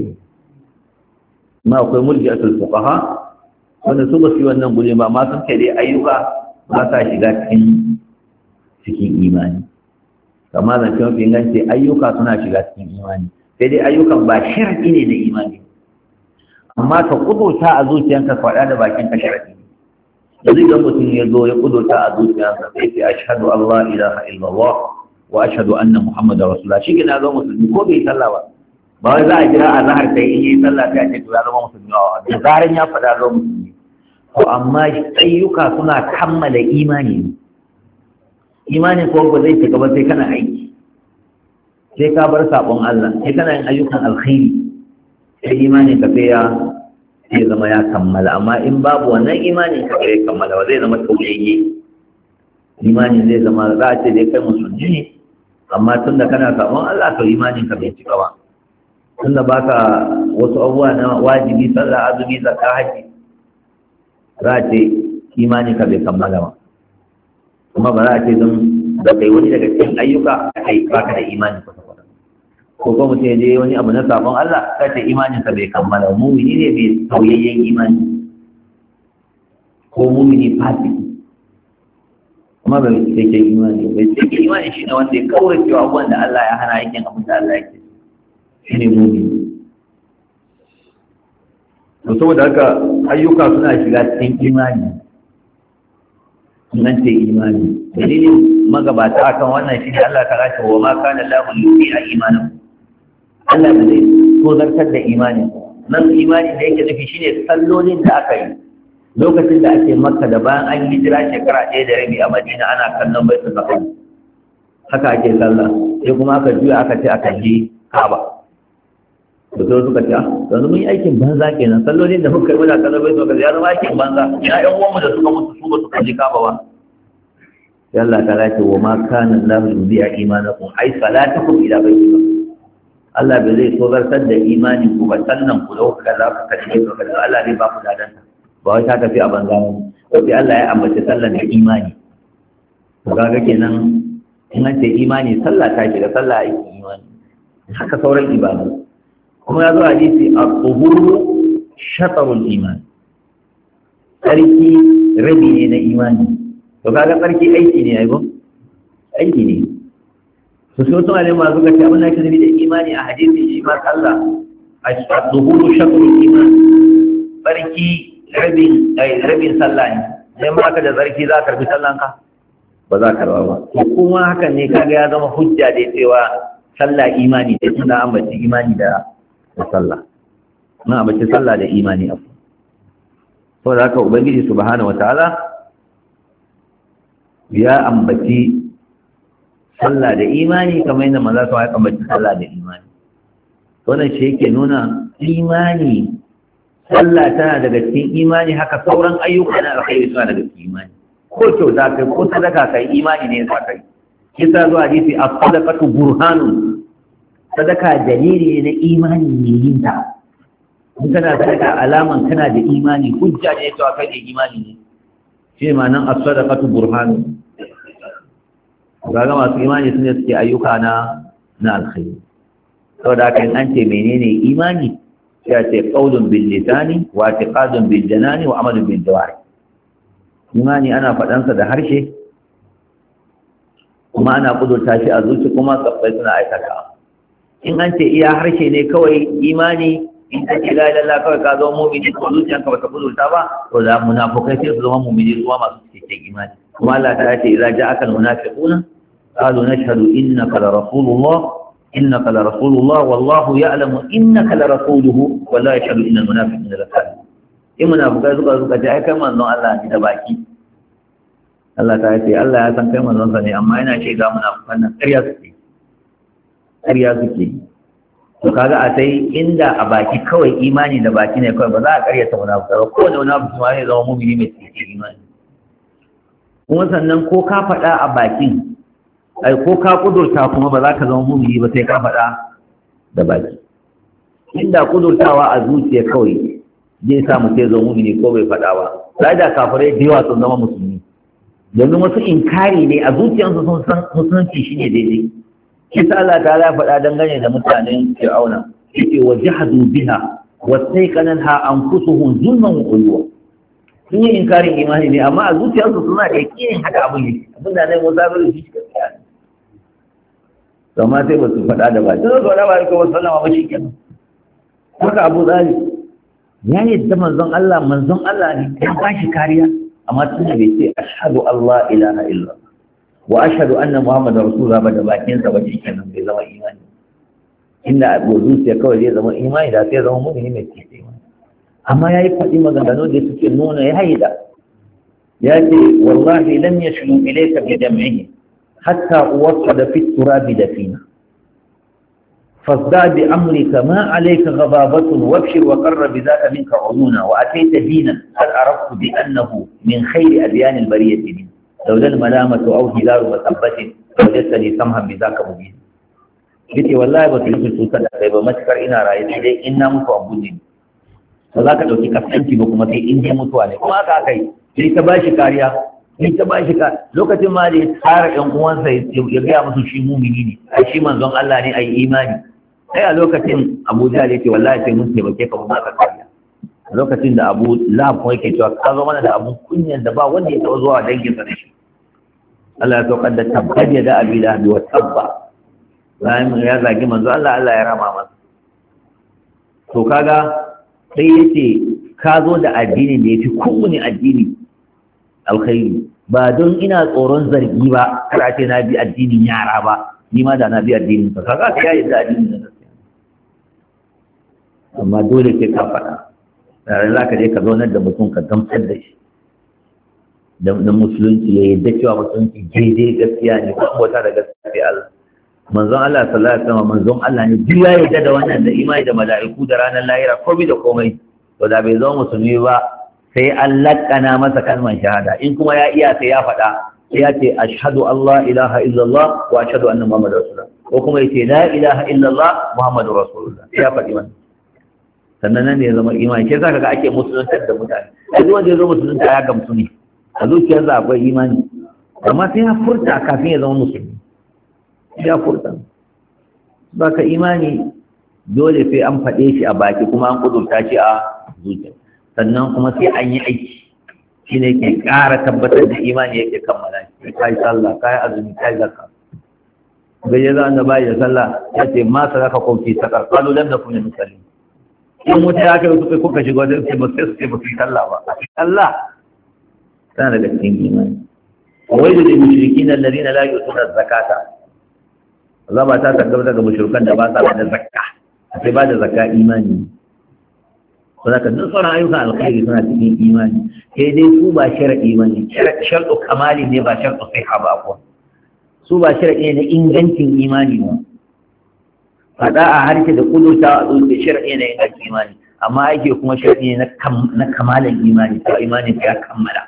ما هو مرجئة الفقهاء وانا سبب في وانا نقول ما ما سمك ذي أيوة ما تاشيغات إن سكين إيماني كما ذا كم في إنجاز أيوة كاتنا شيغات إن إيماني sai dai ayyukan ba sharadi ne na imani amma ka kudurta a zuciyanka faɗa da bakin ka sharadi yanzu idan mutum ya zo ya kudurta a zuciyansa sai ce ashhadu an la ilaha illallah wa ashhadu anna muhammadar rasulullah shi gina zama musulmi ko bai sallah ba ba wai za a jira a zahar sai in yi sallah sai a ce to ya zama musulmi ba da zaran ya faɗa zama musulmi to amma ayyuka suna kammala imani ne imanin ko ba zai cika ba sai kana aiki sai ka bar sabon Allah sai kana yin ayyukan alkhairi sai imani ka sai ya sai zama ya kammala amma in babu wannan imani ka sai kammala ba zai zama tauyayye imani zai zama za a ce dai kai musulmi ne amma tunda kana sabon Allah to imanin ka bai cika ba tunda baka wasu abubuwa na wajibi sallah azumi zakka haji za a ce imani ka bai kammala ba. Kuma ba za a ce don da kai wani daga cikin ayyuka kai baka da imani kwata kwata ko kuma mutum ya je wani abu na sabon Allah ka ce imanin ka bai kammala. Mumini ne bai sauyayyen imani ko mumini fasiki kuma bai cikakken imani bai cikakken imani shi ne wanda ya kawai cewa abubuwan da Allah ya hana aikin abin da Allah yake shi ne mumini. to saboda haka ayyuka suna shiga cikin imani nan ce imani. Dalilin magabata akan wannan shi ne Allah ta race wa ma kana lahu yubi'a imanan. Allah da zai tozartar da imani. Nan imani da yake nufi shine sallolin da aka yi lokacin da ake Makka da bayan an yi hijira shekara ɗaya da rabi a Madina ana kallon Baitul Maqdis. Haka ake sallah sai kuma aka juya aka ce aka je Kaaba. Da sai suka ce yanzu mun yi aikin banza kenan sallolin da muka yi muna kallon Baitul Maqdis ya zama aikin banza. Ina ƴan uwanmu da suka mutu su ba su kalli Kaaba ba. Allah ta lace wa ma kana Allahu yubi'a imanakum ay salatukum ila baytikum. Allah bai zai tozartar da imani ku ba sannan ku dauka kaza ka kace ka kaza Allah bai ba ku dadan ba wai ta tafi a banza ne ko sai Allah ya ambace sallar da imani. To kaga kenan in an ce imani sallah ta shiga sallah ai imani haka sauran ibadu kuma ya zo hadisi at-tuhuru shatrul iman. Sarki rabi ne na imani. To kaga tsarki aiki ne ai ba aiki ne to sai wasu malama suka ce abin da yake nufi da imani a hadisi shi ma sallah az-zuhuru shatrul iman. Tsarki rabin ai rabin sallah ne sai ma ka da tsarki za ka karbi sallan ka ba za ka karba ba to kuma hakan ne kaga ya zama hujja da cewa sallah imani da tunda an bace imani da sallah na bace sallah da imani afu saboda haka ubangiji subhanahu wataala ya ambaci sallah da imani kamar yadda maza su ya ambaci sallah da imani. Wannan shi yake nuna imani sallah tana daga cikin imani haka sauran ayyuka na alkhairi suna daga cikin imani. Ko kyauta kai ko sadaka kai imani ne sa kai. Kisa zuwa hadisi as-sadaqatu burhanun. Sadaka dalili ne na imani ne yin ta. In kana sadaka alaman kana da imani hujja ne to kai da imani ne. Shi ma nan as-sadaqatu burhan. Kaga masu imani sune suke ayyuka na na alkhairi. Saboda haka in an ce menene imani sai a ce qaulun bil lisani wa i'tiqadun bil janani wa amalun bil jawari. Imani ana faɗan sa da harshe kuma ana kudurta shi a zuci kuma gabbai suna aikata. In an ce iya harshe ne kawai imani in ka ce la ilaha kawai ka zama mu'mini ko zuciyanka bata kudurta ba to da munafikai sai su zama mu'mini su masu cikakken imani. Kuma Allah ta ce idza ja'aka al-munafiquna qalu nashhadu innaka la rasulullah innaka la rasulullah wallahu ya'lamu innaka la rasuluhu wallahu yashhadu innal munafiqina lakadibun. In munafikai suka suka ce ai kai manzon Allah ne da baki. Allah ta ce Allah ya san kai manzon sa ne amma yana shaida munafikan nan ƙarya suke. Ƙarya suke. To kaga a sai inda a baki kawai imani da baki ne kawai ba za a karyata munafiki ba ko da munafiki ma zai zama mu'mini mai cikin imani kuma sannan ko ka faɗa a bakin ai ko ka kudurta kuma ba za ka zama mu'mini ba sai ka faɗa da baki inda kudurtawa a zuciya kawai zai sa mu sai zama mu'mini ko bai faɗa ba sai da kafirai da yawa sun zama musulmi domin wasu inkari ne a zuciyarsu sun san musulunci shine daidai. Kisa Allah ta ya faɗa dangane da mutanen Fir'auna yake wa jahadu biha wa sayqanha anfusuhum zulman wa ulwa. Sun yi inkarin imani ne amma a zuciyarsu suna da yakinin haka abin ne. Abin da nai Musa bai shi gaskiya. To amma sai ba su faɗa da ba. Sai su faɗa ba ko sallama ba shikenan. Haka Abu Talib ya yadda manzon Allah manzon Allah ne ya ba shi kariya amma tunda bai ce ashhadu Allah ilaha illallah wa ashhadu anna muhammadar rasulullah ba da bakin sa ba kenan bai zama imani inda a zuciya kawai zai zama imani da sai zama mu'mini mai cikin imani amma yayi faɗi maganganu da suke nuna ya haida ya ce wallahi lam yashlu ilayka bi jam'ihi hatta uwassada fi turabi dafina fasda bi amrika ma alayka ghababatun wabshir wa qarra bi dhaka minka uyuna wa atayta dinan qad araftu bi annahu min khayri adyan al bariyati din لولا الملامة أو هلال مثبت وجدتني سمها بذاك مبين yace wallahi ba su yi cutar da kai ba matukar ina raye sai dai in na mutu abu ne ba za ka ɗauki kasanci ba kuma sai in dai mutuwa ne kuma haka aka yi sai ta bashi kariya sai ta bashi ka lokacin ma da ya tsara ƴan uwansa ya gaya musu shi mumini ne ai shi manzon Allah ne ai imani sai a lokacin Abu Jahl yake wallahi sai mun taimake ka mun ka kariya a lokacin da Abu Lahab kuma yake cewa ka zo mana da abun kunyan da ba wanda ya taɓa zuwa dangin sa da shi Allah ya saukar da tabbat ya da Abi Lahab wa tabba bayan ya zagi manzo Allah Allah ya rama masa to kaga sai yace ka zo da addini da yafi kowane addini alkhairi ba don ina tsoron zargi ba kar a ce na bi addinin yara ba ni ma da na bi addinin ka kaga ka yi da addinin da gaskiya amma dole sai ka faɗa tare za ka je ka zaunar da mutum ka gamsar da shi da musulunci ya yadda cewa musulunci daidai gaskiya ne ba wata da gaskiya Allah manzon Allah sallallahu alaihi wasallam manzon Allah ne duk ya yadda da wannan da imani da mala'iku da ranar lahira komai da komai to da bai zama musulmi ba sai an lakkana masa kalmar shahada in kuma ya iya sai ya faɗa sai ya ce ashhadu Allah ilaha illallah wa ashhadu anna muhammadar rasulullah ko kuma yace la ilaha illallah muhammadur rasulullah sai ya faɗi wannan sannan nan ne ya zama imani sai zaka ga ake musuluntar da mutane ai duk wanda ya zo musulunta ya gamsu ne a zuciyarsa akwai imani amma sai ya furta kafin ya zama musulmi ya furta baka imani dole sai an faɗe shi a baki kuma an kudurta shi a zuciya sannan kuma sai an yi aiki shi ne ke ƙara tabbatar da imani yake kammala shi ka yi sallah ka yi azumi ka yi zakka gaje za da bayi da sallah ya ce ma sadaka ko fi sakar kalu lam nakum min musallin in mutum ya kai su kuka shiga wajen sai ba sai su ce ba su yi sallah ba a sallah tana daga cikin imani wai da mushrikin alladhina la yu'tuna zakata azaba ta tabbata daga mushrikan da ba sa ba da zakka sai ba da zakka imani ko zaka duk sauran ayyukan alkhairi suna cikin imani sai dai su ba shar'i bane shar'u kamali ne ba shar'u sihha ba ko su ba shar'i ne na ingancin imani ba fada a harshe da kudurta a zuciya shar'i ne na ingancin imani amma ake kuma shar'i ne na kamalan imani to imani ya kammala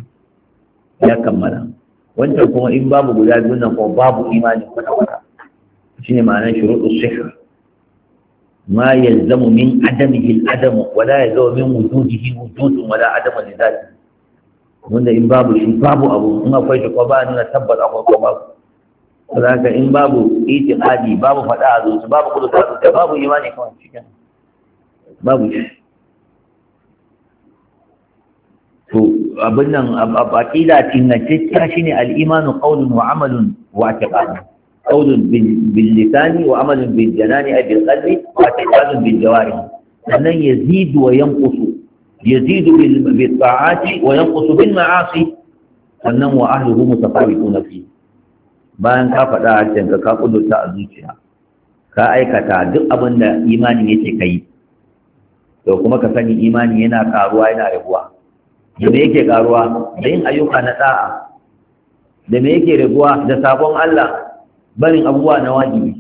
ya kammala wancan kuma in babu guda biyu nan ko babu imani kwata-kwata shine ma'anar shuruɗus sihha ما يلزم من عدمه العدم ولا يلزم من وجوده وجود ولا عدم لذاته wanda in babu shi babu abu in akwai shi ko ba nuna tabbas akwai ko babu saboda in babu itiqadi babu fada a zuci babu kudu da babu imani kawai cikin babu shi to abin nan aqida tingantacciya shine al-imanu qawlun wa amalun wa i'tiqadun قول باللسان وعمل بالجنان أي بالقلب واعتقاد بالجوارح sannan يزيد وينقص يزيد بالطاعات وينقص بالمعاصي sannan wa ahluhu mutafawituna fi bayan ka faɗa a cikin ka kudurta a zuciya ka aikata duk abin da imani yake kai to kuma ka sani imani yana karuwa yana rabuwa da me yake karuwa da yin ayyuka na da'a da me yake rabuwa da sabon Allah barin abubuwa na wajibi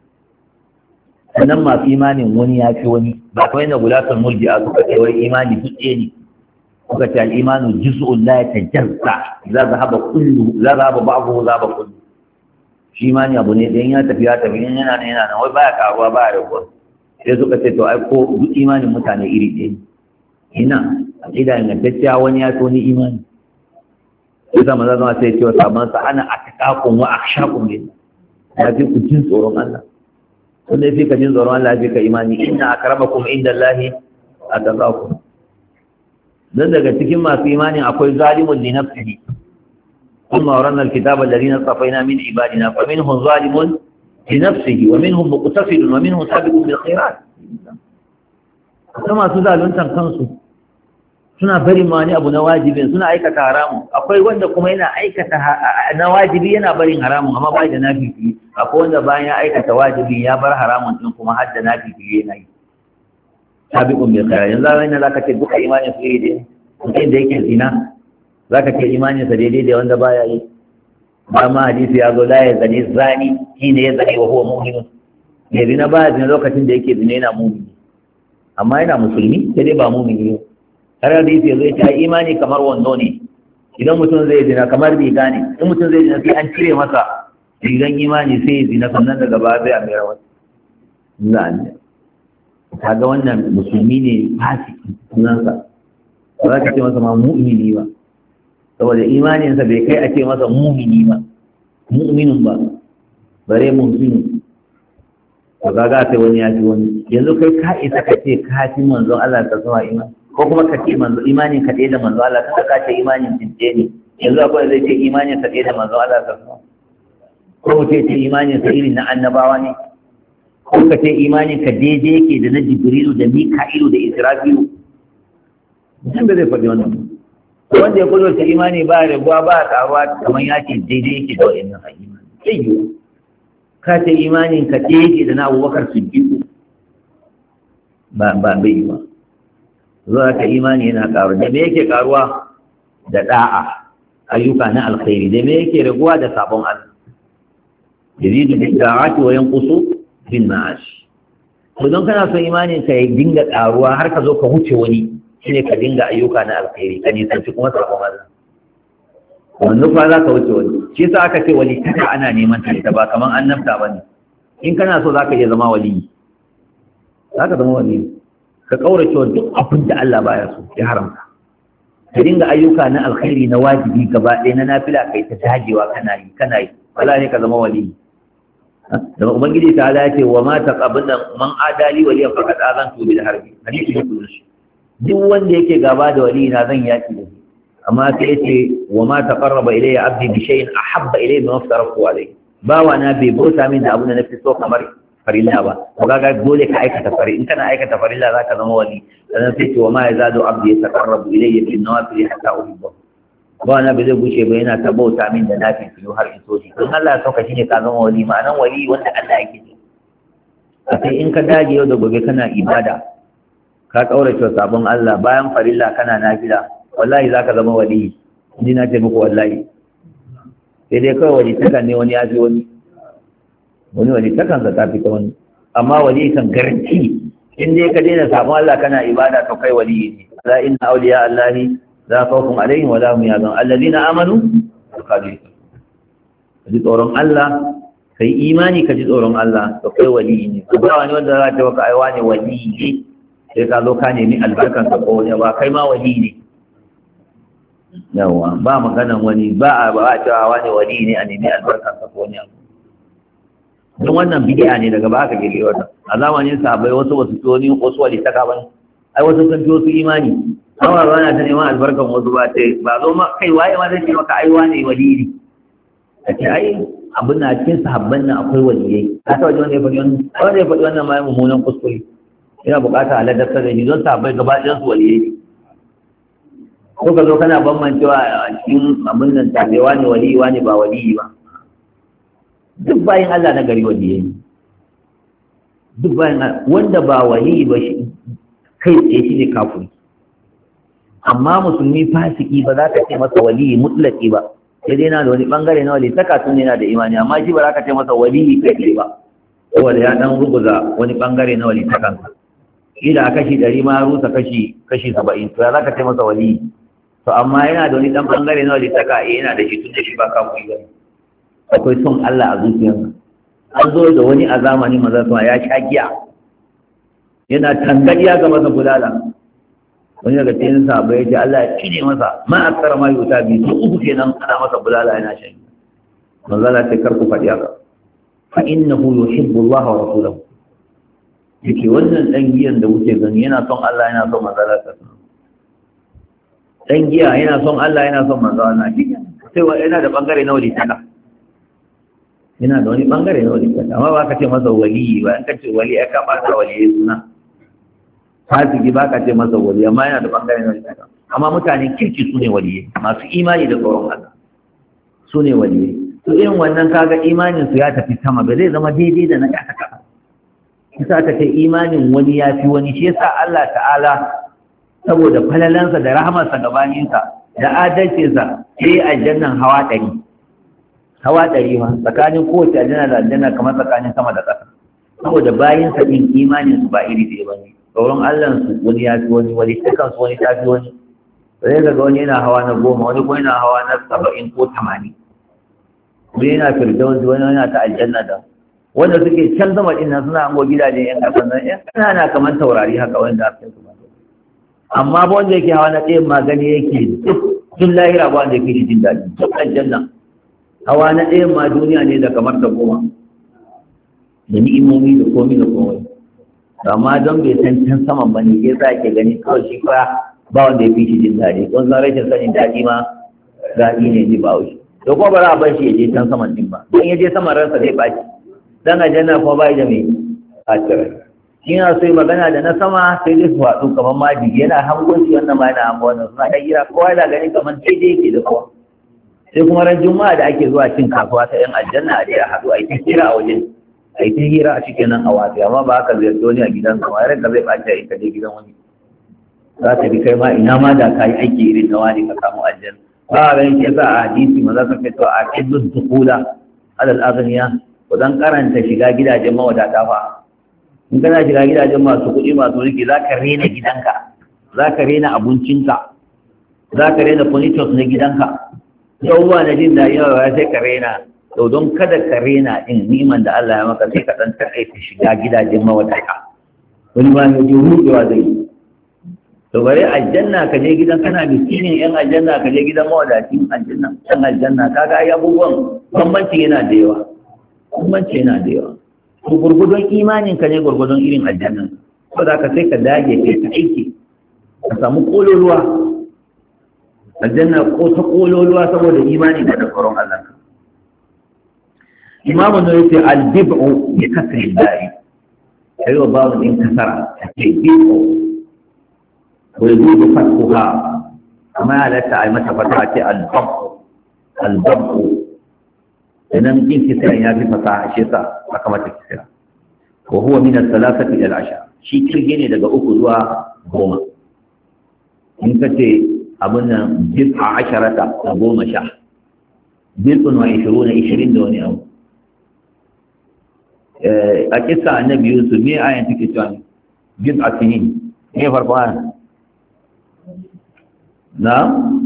sannan masu imanin wani ya fi wani ba kawai na gulatar murji'a suka ce wai imani dutse ne suka ce al'imanu juz'un la yatajazza za zahaba kullu za zahaba ba'dahu za ba kullu shi imani abu ne dan ya tafi ya tafi yana nan yana nan wai baya karuwa baya rabuwa sai suka ce to ai ko duk imanin mutane iri ɗaya ne ina aqida ingantacciya wani ya fi wani imani sai zama zama sai ce wa samansa ana ataqakum wa akhshakum lillah ya fi ku jin tsoron Allah wanda ya fi ka jin tsoron Allah ya fi ka imani inna akramakum inda Allahi ataqakum dan daga cikin masu imani akwai zalimun li nafsihi kuma warana alkitaba alladhina safaina min ibadina faminhum zalimun li nafsihi wa minhum muqtasidun wa minhum sabiqun bil khairat kuma masu zaluntan kansu suna bari ma wani abu na wajibin suna aikata haramun akwai wanda kuma yana aikata na wajibi yana barin haramun amma bai da nafifi akwai wanda bayan ya aikata wajibi ya bar haramun din kuma har da nafifi yana yi sabiqun bil khairat yanzu wani zaka ce duka imanin su yi dai mutum da yake zina zaka ce imanin sa daidai da wanda baya yi ba ma hadisi ya zo la ya zani zani shine ya zani wa huwa mu'min ne zina baya zina lokacin da yake zina yana mu'mini amma yana musulmi sai dai ba mu'mini ne har hadisi ya zo ya ce imani kamar wando ne idan mutum zai zina kamar riga ne in mutum zai zina sai an cire masa rigan imani sai ya zina sannan daga baya zai amira wata zane kaga wannan musulmi ne fasiki sunansa ba za ka ce masa ma mu'mini ba saboda imaninsa bai kai a ce masa mumini ba mu'minin ba bare mu'minin to kaga sai wani ya ji wani yanzu kai ka isa ka ce ka fi manzon Allah ta sama iman ko kuma ka ce manzo imanin ka da manzon Allah kada ka ce imanin tinje ne yanzu akwai zai ce imanin sa da manzon Allah ta sama ko mu ce ce imanin sa irin na annabawa ne ko ka ce imanin ka daidai yake da na Jibrilu da Mika'ilu da Israfilu mutum da zai faɗi wannan wanda ya kuzo ta imani ba rabuwa ba karuwa kamar ya ce daidai yake da wa'annan a imani sai yiwu ka ce imanin ka daidai yake da na Abubakar Siddiq ba ba bai yi ba zuwa ka imani yana karuwa da me yake karuwa da da'a ayyuka na alkhairi da me yake raguwa da sabon Allah yazidu bi da'ati wa yanqusu bin ma'ash to don kana so imanin ka ya dinga karuwa har ka zo ka wuce wani shine ka dinga ayyuka na alkhairi ka nisanci kuma sabon Allah wannan fa za ka wuce wani shi yasa aka ce wali taka ana neman ta ita ba kaman annabta bane in kana so zaka iya zama wali zaka zama wali ka kaurace wa duk abin da Allah baya so ya haramta ka dinga ayyuka na alkhairi na wajibi gaba ɗaya na nafila kai ta dajewa kana yi kana yi wala ne ka zama wali da ubangiji ta ala ce wa ma taqabbala man adali waliyan faqad azantu bil harbi hadisi ne kullum duk wanda yake gaba da wali na zan yaki da shi amma sai yace wa ma taqarraba ilayya abdi bi shay'in ahabba ilayya mimma aftaratu alayhi bawa na bai bauta min da abin da nafi so kamar farilla ba ko ga dole ka aikata farilla in kana aikata farilla zaka zama wali dan sai ce wa ma yazadu abdi yataqarrabu ilayya bin nawafil hatta uhibbu ba na bai zai gushe ba yana ta bauta min da nafi fiyo har in so shi don Allah ya sauka shi ne ka zama wali ma'anan wali wanda Allah yake ne sai in ka dage yau da gobe kana ibada ka kaurace sabon Allah bayan farilla kana nafila wallahi zaka zama wali ni na ce muku wallahi sai dai kawai wali taka ne wani ya fi wani wani wali takan sa ta fi ta wani amma wali kan garanti in dai ka daina sabon Allah kana ibada to kai wali ne la inna awliya Allahi la khawfun alaihim wa la hum yahzanun alladhina amanu qalu ji tsoron Allah kai imani ka ji tsoron Allah to kai wali ne ba wani wanda za ta waka aiwa ne wali ne sai ka zo ka nemi albarkan ka ko ne ba kai ma wali ne yawa ba maganan wani ba a ba a cewa wani wali ne a nemi albarkan ka ko ne don wannan bid'a ne daga ba ka gele wannan a zamanin sahabbai wasu wasu tsoni wasu wali ta ka bane ai wasu sun biyo su imani amma ba na ta neman albarkan wasu ba ta ba zo ma kai waye ma zai ce maka ai wane wali ne kace ai abin na cikin sahabban nan akwai waliyai ka ta waje wanda ya faɗi wannan wanda ya faɗi wannan ma mummunan kuskure yana buƙatar haladar da shi don sahabbai gaba ɗayan su waliyai ne ko ka zo kana bambancewa a cikin abin nan tabewa ne waliyi wani ba waliyi ba duk bayan Allah na gari waliyai ne duk bayan wanda ba waliyi ba shi kai tsaye shi ne kafiri amma musulmi fasiki ba za ka ce masa waliyi mutlaki ba sai dai yana da wani bangare na wali saka tun yana da imani amma shi ba za ka ce masa waliyi kai ba saboda ya dan rubuza wani bangare na wali takansa ila a kashi ɗari ma rusa kashi kashi saba'in to ya za ka ce masa waliyi to amma yana da wani dan bangare na wali taka eh yana da shi tun da shi ba kafiri ba akwai son Allah a zuciyarsa an zo da wani a zamanin maza sama ya sha giya yana tangariya ga masa bulala wani daga cikin sahabbai ya ce Allah ya cine masa ma aksara ma yuta bi su uku kenan ana masa bulala yana shan manzo Allah sai kar ku faɗi haka fa innahu yuhibbu Allah wa rasuluhu yake wannan dan giyan da kuke gani yana son Allah yana son manzo Allah dan giya yana son Allah yana son manzo Allah sai wa yana da bangare na wali taka yana da wani bangare na wali taka amma ba ka ce masa wali ba ka ce wali ya ka ba ta wali suna fasiki ba ka ce masa wali amma yana da bangare na wali amma mutane kirki su ne waliye masu imani da tsoron Allah su ne waliye to irin wannan kaga imanin su ya tafi sama ba zai zama daidai da na kasa kasa kisa ta ce imanin wani ya fi wani shi yasa Allah ta'ala saboda falalansa da rahamarsa gabaninsa da adalcinsa sai aljannan hawa ɗari hawa ɗari ma tsakanin kowace aljanna da aljanna kamar tsakanin sama da ƙasa saboda bayan sa din imanin su ba iri ɗaya ba ne tsoron Allahnsu wani ya fi wani wani cikinsu wani ta fi wani sai ga wani yana hawa na goma wani kuma yana hawa na saba'in ko tamanin wani yana firdausi wani yana ta aljanna da wanda suke can zama ɗin nan suna hango gidajen yan ƙasan nan yan ƙanana kamar taurari haka wanda aka su ba amma ba wanda yake hawa na ɗayan magani yake duk tun lahira ba wanda ya fi shi jin daɗi duk aljanna hawa na ɗayan ma duniya ne da kamar ta goma da ni'imomi da komi da komai amma don bai san can saman ba ne ya sa ke gani kawai shi fa ba wanda ya fi shi jin daɗi kun san rashin sanin daɗi ma daɗi ne ji ba wuce to kuma ba za a bar shi ya je can saman din ba don ya je saman ransa zai ɓaci dan aljanna kuma ba da mai ɓacin shi na so yi magana da na sama sai dai su haɗu kamar maji yana hangon shi wannan ma yana hangon wannan suna ɗan gira kowa yana gani kamar daidai yake da kowa sai kuma ran juma'a da ake zuwa cin kasuwa ta yan aljanna a je a haɗu a yi ta hira a wajen a yi ta hira a cikin nan a watsi amma ba haka zai wani a gidan sama ya ranka zai ɓaci a ita dai gidan wani za ka bi kai ma ina ma da ka yi aiki irin na wani ka samu aljanna ba a ganin shi yasa a hadisi ma za ka fito a ƙiddus dukula alal azaniya ku dan karanta shiga gidajen mawadata fa in kana shiga gidajen masu kuɗi masu riki za ka rena gidanka za ka rena abincinka za ka rena furnitures na gidanka yawwa na jin da yawa sai ka rena to don kada ka rena in niman da Allah ya maka sai ka dan takaita shiga gidajen mawadata wani ma ya ji rudewa zai yi to bare aljanna ka je gidan kana miskinin yan aljanna ka je gidan mawadacin aljanna yan aljanna kaga ai abubuwan bambanci yana da yawa bambanci yana da yawa to gurgudun imanin ka ne gurgudun irin aljannan ko da ka sai ka dage kai ta aiki ka samu kololuwa aljanna ko ta kololuwa saboda imani da tsoron Allah imamu ne yace al-bid'u bi kasri al-ba'i ayo babu din kasara ce bid'u ko yudu fathuha amma ya lata ai mata fata ce al-babu al-babu idan kin kisra ya fi fasaha shi sa aka mata kisra wa huwa min al-thalathati ila al-ashar shi kirge ne daga uku zuwa goma in kace abun nan bid'a asharata da goma sha bid'un wa ishiruna ishirin da wani abu a kissa annabi Yusuf me ayan take cewa bid'a sinin ne farko ayan na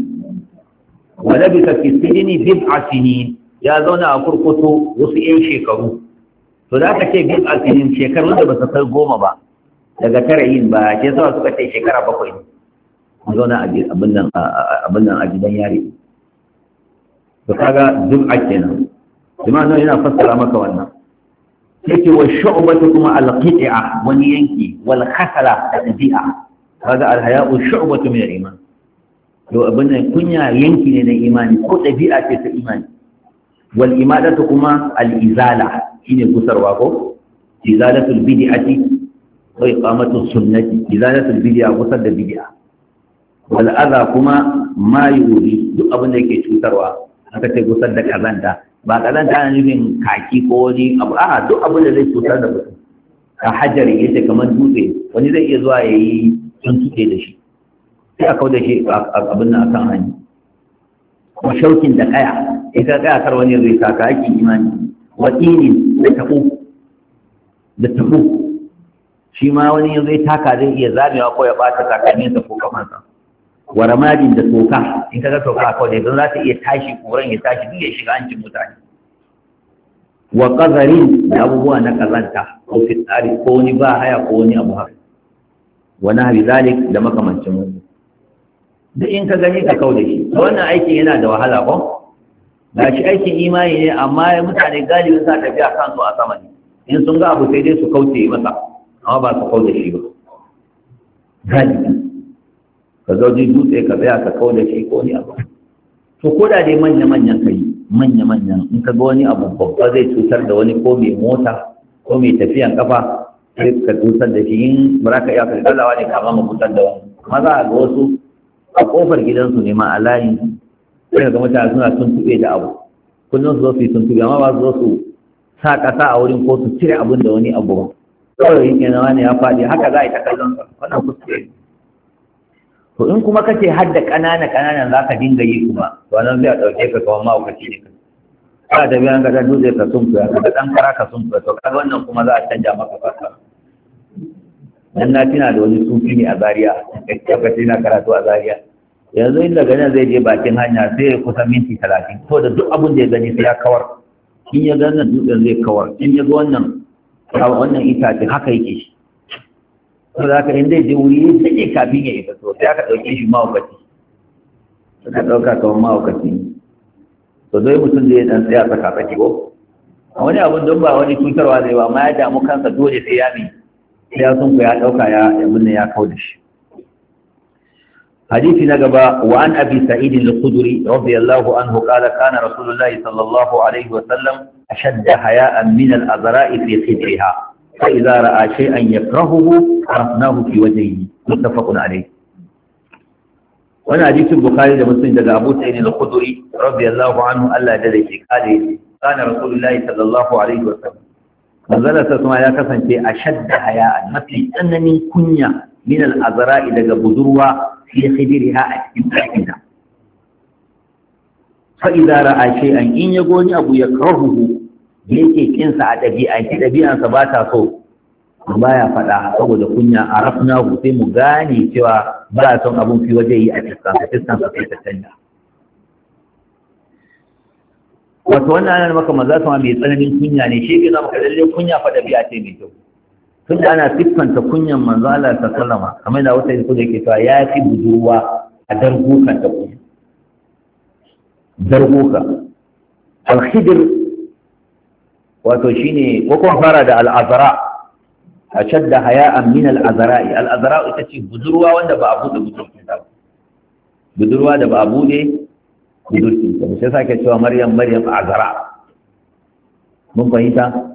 wala bi kasini bid'a sinin ya zauna a kurkutu wasu yan shekaru to da aka ce bid'a sinin shekarun da ba su kai goma ba daga tara yin ba ke sa suka ce shekara bakwai ne zauna abin nan a gidan yari to kaga bid'a kenan jama'a yana fassara maka wannan yake wa shu'batu kuma al-qit'a wani yanki wal khasala da dabi'a kaga al-haya'u shu'batu min al-iman to abin nan kunya yanki ne na imani ko dabi'a ce ta imani wal imadatu kuma al-izala shine gusarwa ko izalatul bid'ati wa iqamatus sunnati izalatul bid'a gusar da bid'a wal adha kuma ma yuri duk abin da yake cutarwa aka ce gusar da kazanta ba kazanta ana nufin kaki ko wani abu a duk abin da zai cutar da mutum ka hajjari ya ce kamar dutse wani zai iya zuwa ya yi tuntuke da shi sai a kau da shi abin nan akan hanyar ko shaukin da kaya ita kaya kar wani zai saka aikin imani wa tsinin da taɓo da taɓo shi ma wani zai taka zai iya zamewa ko ya ɓata takalminsa ko kafansa wa ramadin da toka in ka ga toka kawai don za ta iya tashi koren ya tashi duk ya shiga hancin mutane wa qazarin da abubuwa na kazanta ko fitsari ko wani ba haya ko wani abu haka wa nahwi zalik da makamancin wani duk in ka gani ka kauda shi wannan aikin yana da wahala ko ga shi aikin imani ne amma mutane galibin sa tafiya kansu a sama ne in sun ga abu sai dai su kauce masa amma ba su kauda shi ba galibi ka zauji dutse ka tsaya ka kawo da shi ko ni abu to ko da dai manya-manyan kai manya-manyan in ka ga wani abu babba zai cutar da wani ko mai mota ko mai tafiyan kafa sai ka cutar da shi in ba ka iya kalkalawa ne kama ma cutar da wani amma za a ga wasu a kofar gidansu ne ma a layi sai ga mutane suna tuntuɓe da abu kullum su zo su yi tuntuɓe amma ba su zo su sa ƙasa a wurin ko su cire abin da wani abu ba kawai yin yana wani ya faɗi haka za a yi ta kallon sa wannan kuskure to in kuma kace har da ƙanana ƙananan za ka dinga yi kuma to nan zai ɗauke ka kawai mahaukaci ne ka ka da biyan ka dan dutse ka sunkuya ka ga ɗan kara ka sunkuya to kaga wannan kuma za a canja maka fasa dan na tuna da wani sufi ne a Zaria kace na karatu a Zaria yanzu inda ganin zai je bakin hanya sai ya kusa minti talatin to da duk abin da ya gani sai ya kawar in ya ga nan dutsen zai kawar in ya ga wannan wannan itace haka yake shi to da ka inda je wuri ya take kafin ya isa to sai aka dauke shi mahaukaci suka ɗauka kamar mahaukaci to dai mutum zai dan tsaya tsaka tsaki ko wani abun don ba wani cutarwa zai ba amma ya damu kansa dole sai ya bi sai ya sun ya ɗauka ya abin ya kau da shi. حديث نقبة وعن أبي سعيد الخدري رضي الله عنه قال كان رسول الله صلى الله عليه وسلم أشد حياء من الأذراء في خدرها فإذا رأى شيئا يكرهه عرفناه في وجهه متفق عليه. وانا حديث البخاري لمسلم دقى أبو سعيد الخدري رضي الله عنه ألا جلسي قال كان رسول الله صلى الله عليه وسلم manzala ta kuma ya kasance a shadda haya'an mafi tsananin kunya min al'azara'i daga budurwa fi khidriha a cikin ɗakinta fa idza ra'a shay'an in ya goni abu ya karahu yake kinsa a ɗabi'an ki ɗabi'ansa ba ta so baya faɗa saboda kunya a rafnahu sai mu gane cewa ba son abun fi waje yi a fiskansa fiskansa sai ta canja. Wato wannan ana maka maza sama mai tsananin kunya ne shi ke zama lalle kunya fa ɗabi'a ce mai kyau tun da ana siffanta kunyan manzo Allah ta sallama kamar da wata yanzu da yake cewa ya fi budurwa a dargukan ta kunya darguka al-khidr wato shine ko kuma fara da al-azra ashadda haya'an min al-azra'i al-azra ita ce budurwa wanda ba a bude budurkin ta budurwa da ba a bude budurkin ta sai sake cewa maryam maryam azra mun fahimta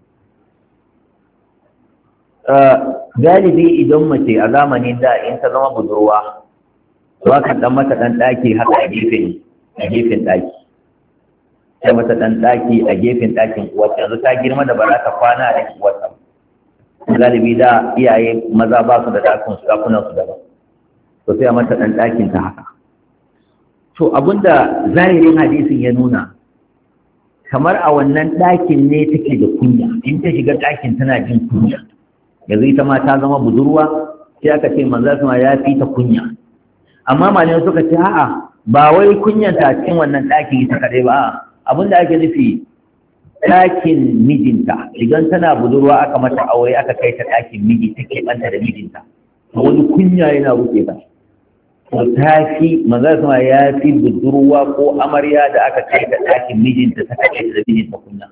galibi idan mace a zamanin da in ta zama budurwa to aka dan mata dan daki haka a gefen a gefen daki sai mata dan daki a gefen dakin uwarta yanzu ta girma da ba za ta kwana a dakin uwarta galibi da iyaye maza ba su da dakin su dakunan su daban to sai mata dan dakin ta haka to abinda zahirin hadisin ya nuna kamar a wannan dakin ne take da kunya in ta shiga dakin tana jin kunya yanzu ita ma ta zama budurwa sai aka ce manzo sama ya fi ta kunya amma malamai suka ce a'a ba wai kunyar ta cikin wannan ɗakin ita kadai ba abin da ake nufi ɗakin mijinta idan tana budurwa aka mata aure aka kai ta ɗakin miji take ɓanta da mijinta wani kunya yana rufe ta to ta fi manzo sama ya fi budurwa ko amarya da aka kai ta ɗakin mijinta ta kai da mijinta kunya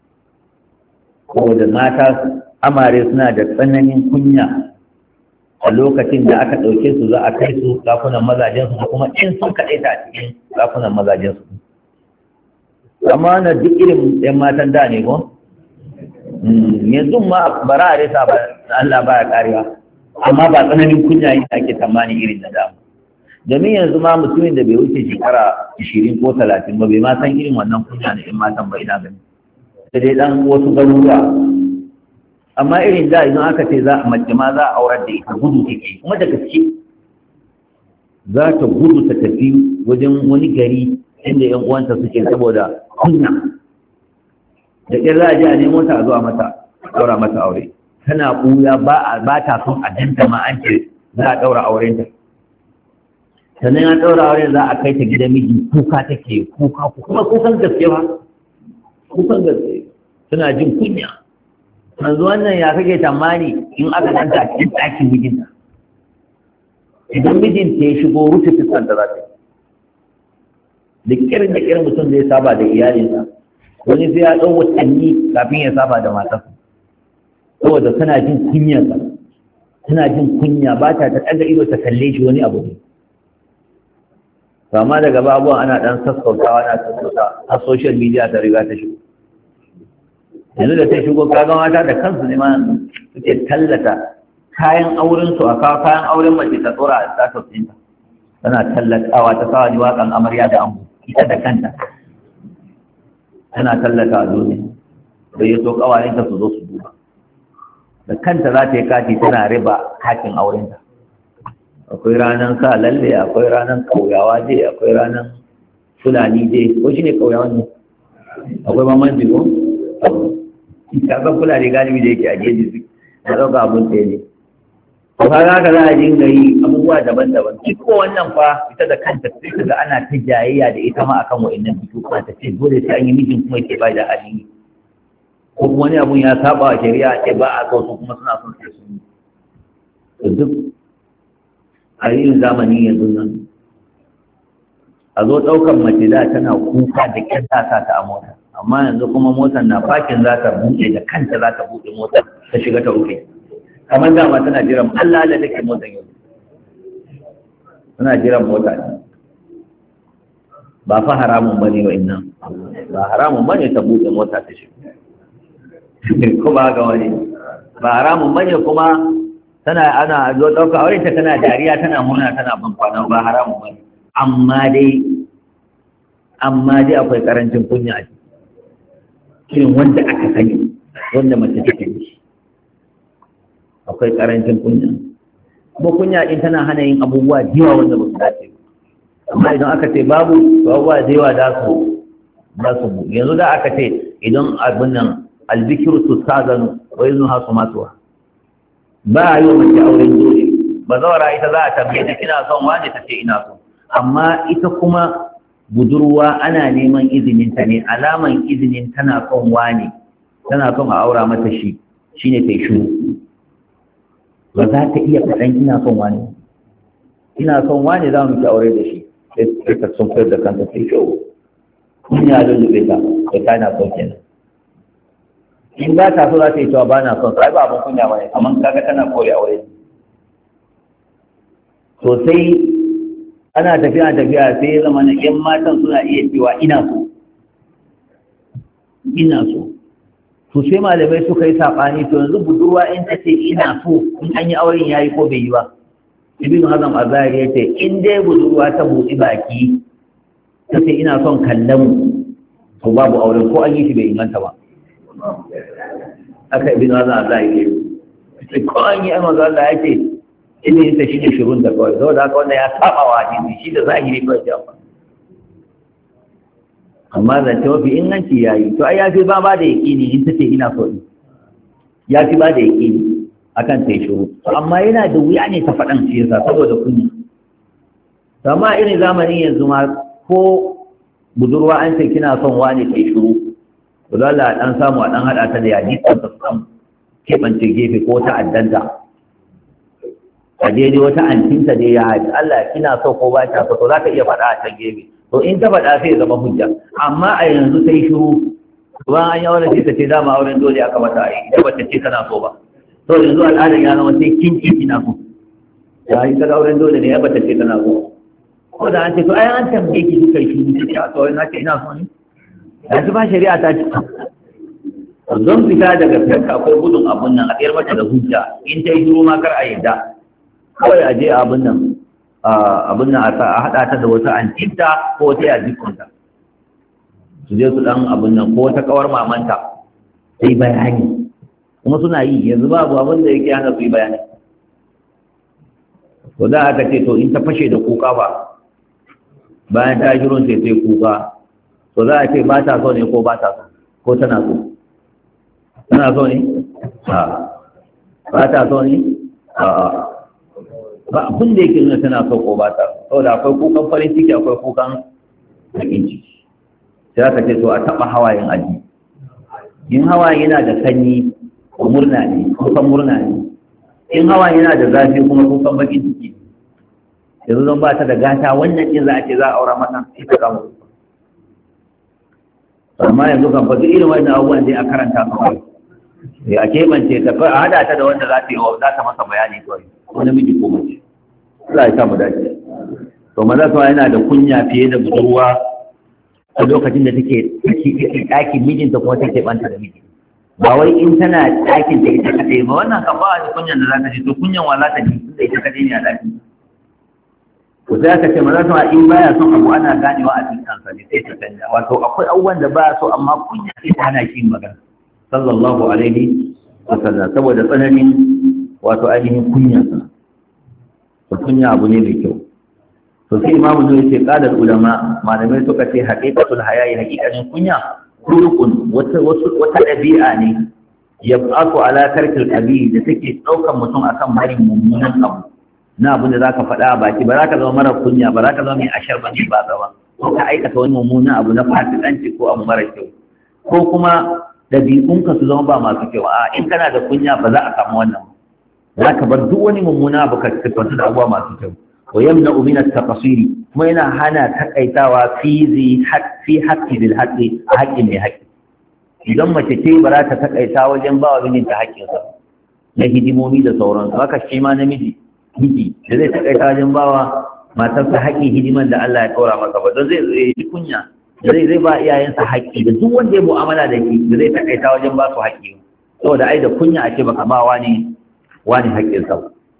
ko da mata amare suna da tsananin kunya a lokacin da aka ɗauke su za a kai su ɗakunan mazajensu da kuma in sun kaɗai ta cikin ɗakunan mazajensu amma na duk irin ɗan matan da ne ko yanzu ma bara a resa ba Allah ba ya karewa amma ba tsananin kunya yin ake tamani irin na damu domin yanzu ma mutumin da bai wuce shekara ashirin ko talatin ba bai ma san irin wannan kunya na ɗan matan ba ina gani sai dai ɗan wasu garuruwa amma irin da idan aka ce za a mace ma za a aurar da ita gudu take kuma da gaske za ta gudu ta tafi wajen wani gari inda yan uwanta suke saboda kunya da ƙyar za a je a nemo ta a zuwa mata ɗaura mata aure tana ɓuya ba ta son a danta ma an ce za a ɗaura aurenta sannan an ɗaura auren za a kai ta gidan miji kuka take kuka kuma kukan gaske ba kukan gaske suna jin kunya yanzu wannan ya kake tamani in aka danta a cikin ɗakin mijinta idan mijinta ya shigo rufe fuskanta za ta da kirin da kirin mutum zai saba da iyalinsa wani sai ya ɗau watanni kafin ya saba da matarsa saboda tana jin kunyarsa tana jin kunya ba ta ta ɗaga ido ta kalle shi wani abu ne amma daga babuwan ana ɗan sassautawa na sassauta a social media ta riga ta shigo yanzu da ta shigo kaga mata da kansu ne ma suke tallata kayan auren su a kawo kayan auren mace ta tsora a status ɗinta tana tallatawa ta sawa ni waƙan amarya da ango ita da kanta tana tallata a duniya da ya so ƙawayenta su zo su duba da kanta za ta yi kati tana riba katin aurenta akwai ranar sa lalle akwai ranar ƙauyawa je akwai ranar fulani je ko shi ne ƙauyawan ne akwai mamanci ko kaga fulani galibi da yake a jeji su na ɗauka abin ɗaya ne to kaga haka za a dinga yi abubuwa daban-daban shi ko wannan fa ita da kanta sai kaga ana ta jayayya da ita ma akan wa'annan biki kuma ta ce dole sai an yi mijin kuma ke ba da hali ko kuma wani abun ya saba wa shari'a ce ba a so su kuma suna son sai su yi to duk a yin zamani yanzu nan a zo ɗaukar mace da tana kuka da ƙyar ta sa ta a mota, amma yanzu kuma motar na fakin za ta buɗe da kanta za ta buɗe motar ta shiga ta rufe, kamar dama tana jiran Allah da take motar yau, tana jiran mota ne. Ba fa haramun bane wa innan, ba haramun bane ta buɗe mota ta shiga kuma ga wani, ba haramun bane kuma tana ana zo ɗauka aure ta tana dariya tana murna tana bankwana, ba haramun bane, amma dai amma dai akwai karancin kunya a cikin wanda aka sani wanda mace take yi, akwai karancin kunya. Kuma kunya din tana hana yin abubuwa jiwa wanda ba su dace ba, amma idan aka ce babu to abubuwa da yawa za su za su bu yanzu da aka ce idan abin nan albikiru su sadanu wa yanzu hasu matuwa ba a yi wa mace auren dole, ba zawara ita za a tambaye ta kina son wani ta ce ina so, amma ita kuma budurwa ana neman izininta ne, alaman izinin tana son wani tana son a aura mata shi shine ta yi shuru, ba za ta iya faɗan ina son wani ina son wani za mu ki aure da shi sai ta sun fayar da kanta sai shuru in ya lullube ta sai ta na son kenan. In ba ta so za ta yi cewa ba na son sai ba abin kunya ba ne, amma kaga tana kore aure sosai. Ana tafiya tafiya sai ya zama na ƴan matan suna iya cewa ina so ina so to sai malamai suka yi saɓani, to yanzu budurwa in ta ce ina so in an yi auren ya yi ko bai yi ba. Ibn Hazm Azari ya ce in dai budurwa ta buɗi baki ta ce ina son kallon to babu auren ko an yi shi bai inganta ba. Aka Ibn Hazm Azari ya ce ko an yi amma Allah ya ce ilimin ta shi ne shirun da kawai, saboda haka wanda ya saba wa hadisi shi da zahiri kawai jafa. Amma zance mafi inganci ya yi to ai ya fi ba ba da yaƙini in ta ce ina so in ya fi ba da yaƙini akan ta yi shiru, amma yana da wuya ne ta faɗan shi yasa saboda kunya. Amma irin zamanin yanzu ma ko budurwa an ce kina son wani ta yi shiru, to dole a ɗan samu a ɗan haɗa ta da yaji ta san keɓance gefe ko ta addanta a daidai wata antinta dai ya haɗi Allah kina so ko ba ta so to za ka iya faɗa a can gefe, to in ta faɗa sai ya zama hujja. Amma a yanzu ta yi shiru ba an yi auren sai ta ce dama auren dole aka mata a yi idan ba ta ce tana so ba, to yanzu al'adar ya zama sai kin ki kina so ya yi ta auren dole ne ya ba ta ce tana so, ko da an ce to ai an tambaye ki duka shiru ta ce a tsawon na ce ina so ne yanzu ba shari'a ta ce don fita daga fiyarka akwai gudun abun nan a tsayar mata da hujja in ta yi shiru ma kar a yadda kawai a je abin nan abin nan a haɗa ta da wata antinta ko wata yajikunta su je su ɗan abin nan ko wata kawar mamanta sai bayani, kuma suna yi yanzu babu abin da yake hana su yi bayani. To da aka ce to in ta fashe da kuka ba bayan ta shirin sai sai kuka, to za a ce ba ta so ne ko ba ta so ko tana so tana so ne ba ta so ne a'a ba abin da yake nuna tana so ko ba ta saboda akwai kukan farin ciki akwai kukan bakin ciki, sai aka ce to a taɓa hawayen aji. In hawaye yana da sanyi ko murna ne kukan murna ne, in hawaye yana da zafi kuma kukan bakin ciki. Yanzu zan ba ta da gata wannan din za a ce za a aura mata sai ta kama kuka. Amma yanzu kan fa duk irin wannan abubuwan dai a karanta kawai, a keɓance ta kawai a haɗa ta da wanda za ta yi za ta masa bayani kawai ko namiji ko mace. Allah ya samu dace. To maza kuma yana da kunya fiye da budurwa a lokacin da take take ɗakin mijinta kuma take banta da miji. Ba wai in tana ɗakin da ita kaɗai ba, wannan kan ba a kunyan da za ta ji, to kunyan wa za ta ji tunda ita kaɗai ne a ɗakin. To sai aka ce maza kuma in baya son abu ana ganewa a cikin kansa ne sai ta canja. Wato akwai abubuwan da ba so amma kunya sai ta hana shi magana. Sallallahu alaihi wa sallam saboda tsananin wato ainihin kunyansa. To kunya abu ne mai kyau. To sai imamu zai ce qala ulama malamai suka ce haqiqatul hayayi haqiqanin kunya rukun wata wasu wata dabi'a ne yab'atu ala tarkil abi da take daukan mutum akan barin mummunan abu na abin da zaka faɗa a baki ba za ka zama mara kunya ba za ka zama mai ashar ba ne ba gaba ko ka aikata wani mummunan abu na fasikanci ko abu mara kyau ko kuma dabi'unka su zama ba masu kyau a in kana da kunya ba za a samu wannan za ka bar duk wani mummuna abu ka tabbata da abuwa masu kyau wa yamna'u min at-taqsiri kuma yana hana takaitawa fi zi fi haqqi bil haqqi a haƙƙin mai haƙƙi. Idan mace ce ba za ta takaita wajen ba wa mijinta haƙƙinsa na hidimomi da sauransu, haka shi ma namiji miji da zai takaita wajen ba wa matarsa haƙƙin hidiman da Allah ya ɗora masa ba, don zai zai yi kunya da zai zai ba iyayensa haƙƙi da duk wanda ya mu'amala da shi da zai takaita wajen ba su haƙƙi, saboda ai da kunya a ce baka ba wani wani haƙƙinsa.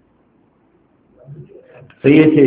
sai yace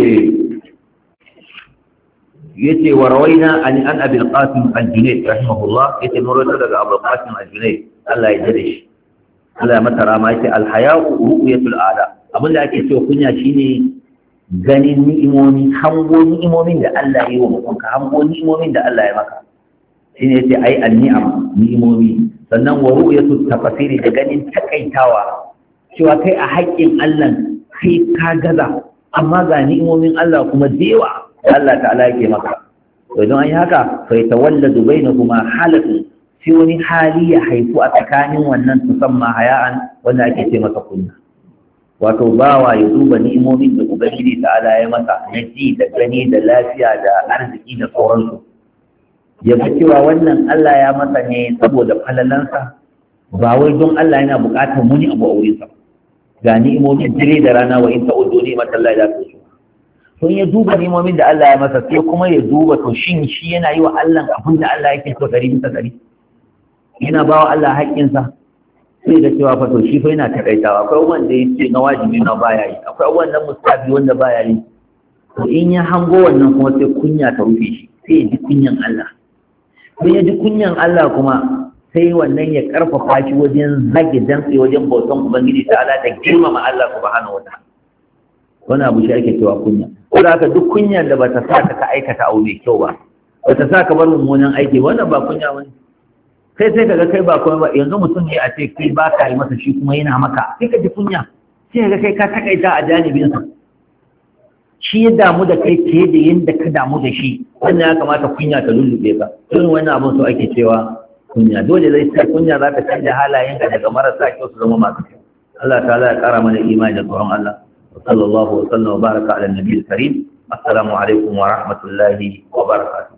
yace wa rawaina an an abi al-qasim al-junayd rahimahullah, yace mun rawaita daga abu al-qasim al-junayd Allah ya jade shi, Allah ya mata rama, yace al-haya'u ru'yatul a'la. Abinda ake cewa kunya shine ganin ni'imomi, hango ni'imomin da Allah ya yi wa mutum, ka hango ni'imomin da Allah ya maka, shine yace ai an-ni'am ni'imomi. Sannan wa ru'yatut tafsiri da ganin takaitawa, cewa kai a haƙƙin Allah kai ka gaza, amma ga ni'imomin Allah kuma da yawa da Allah ta'ala yake maka. To idan an yi haka fa yatawalladu bainahuma halatu, sai wani hali ya haifu a tsakanin wannan tusamma haya'an, wanda ake ce masa kunya. Wato bawa ya duba ni'imomin da Ubangiji ta'ala ya masa na ji da gani da lafiya da arziki da sauransu, ya fi cewa wannan Allah ya masa ne saboda falalansa, ba wai don Allah yana buƙatar muni abu a wurinsa. Ga ni'imomin dare da rana, wa in ta'uddu ni'matallahi la tuhsuha. To ya duba ni'imomin da Allah ya masa, sai kuma ya duba to shin shi yana yi wa Allah abin da Allah yake so ɗari bisa ɗari, yana ba wa Allah haƙƙinsa. Sai da cewa fa to shi fa yana takaitawa, akwai wanda ya ce na wajibi na baya yi, akwai wannan mustafi wanda baya yi. To in ya hango wannan kuma sai kunya ta rufe shi, sai ya ji kunyan Allah. Sai ya ji kunyan Allah kuma sai wannan ya karfafa shi wajen zage dantse wajen bautan Ubangiji ta Allah da girmama Allah subhanahu wataala. Wannan abu shi ake cewa kunya. Ko da haka duk kunyan da bata sa ka aikata abu mai kyau ba, bata sa ka bar mummunan aiki, wannan ba kunya bane. Kai sai kaga kai ba kuma ba, yanzu mutum ne a ce kai ba ka yi masa shi kuma yana maka, sai ka ji kunya, sai kaga kai ka takaita a janibinsa. Shi ya damu da kai fiye da yadda ka damu da shi, wannan ya kamata kunya ta lullube ka. Irin wannan abin so ake cewa kunya. Dole zai sai kunya za ta canja halayenka daga marasa kyau su zama masu kyau. Allah ta'ala ya kara mana imani da tsoron Allah. Wa sallallahu wa sallam wa baraka ala nabiyil karim. Assalamu alaikum wa rahmatullahi wa barakatuh.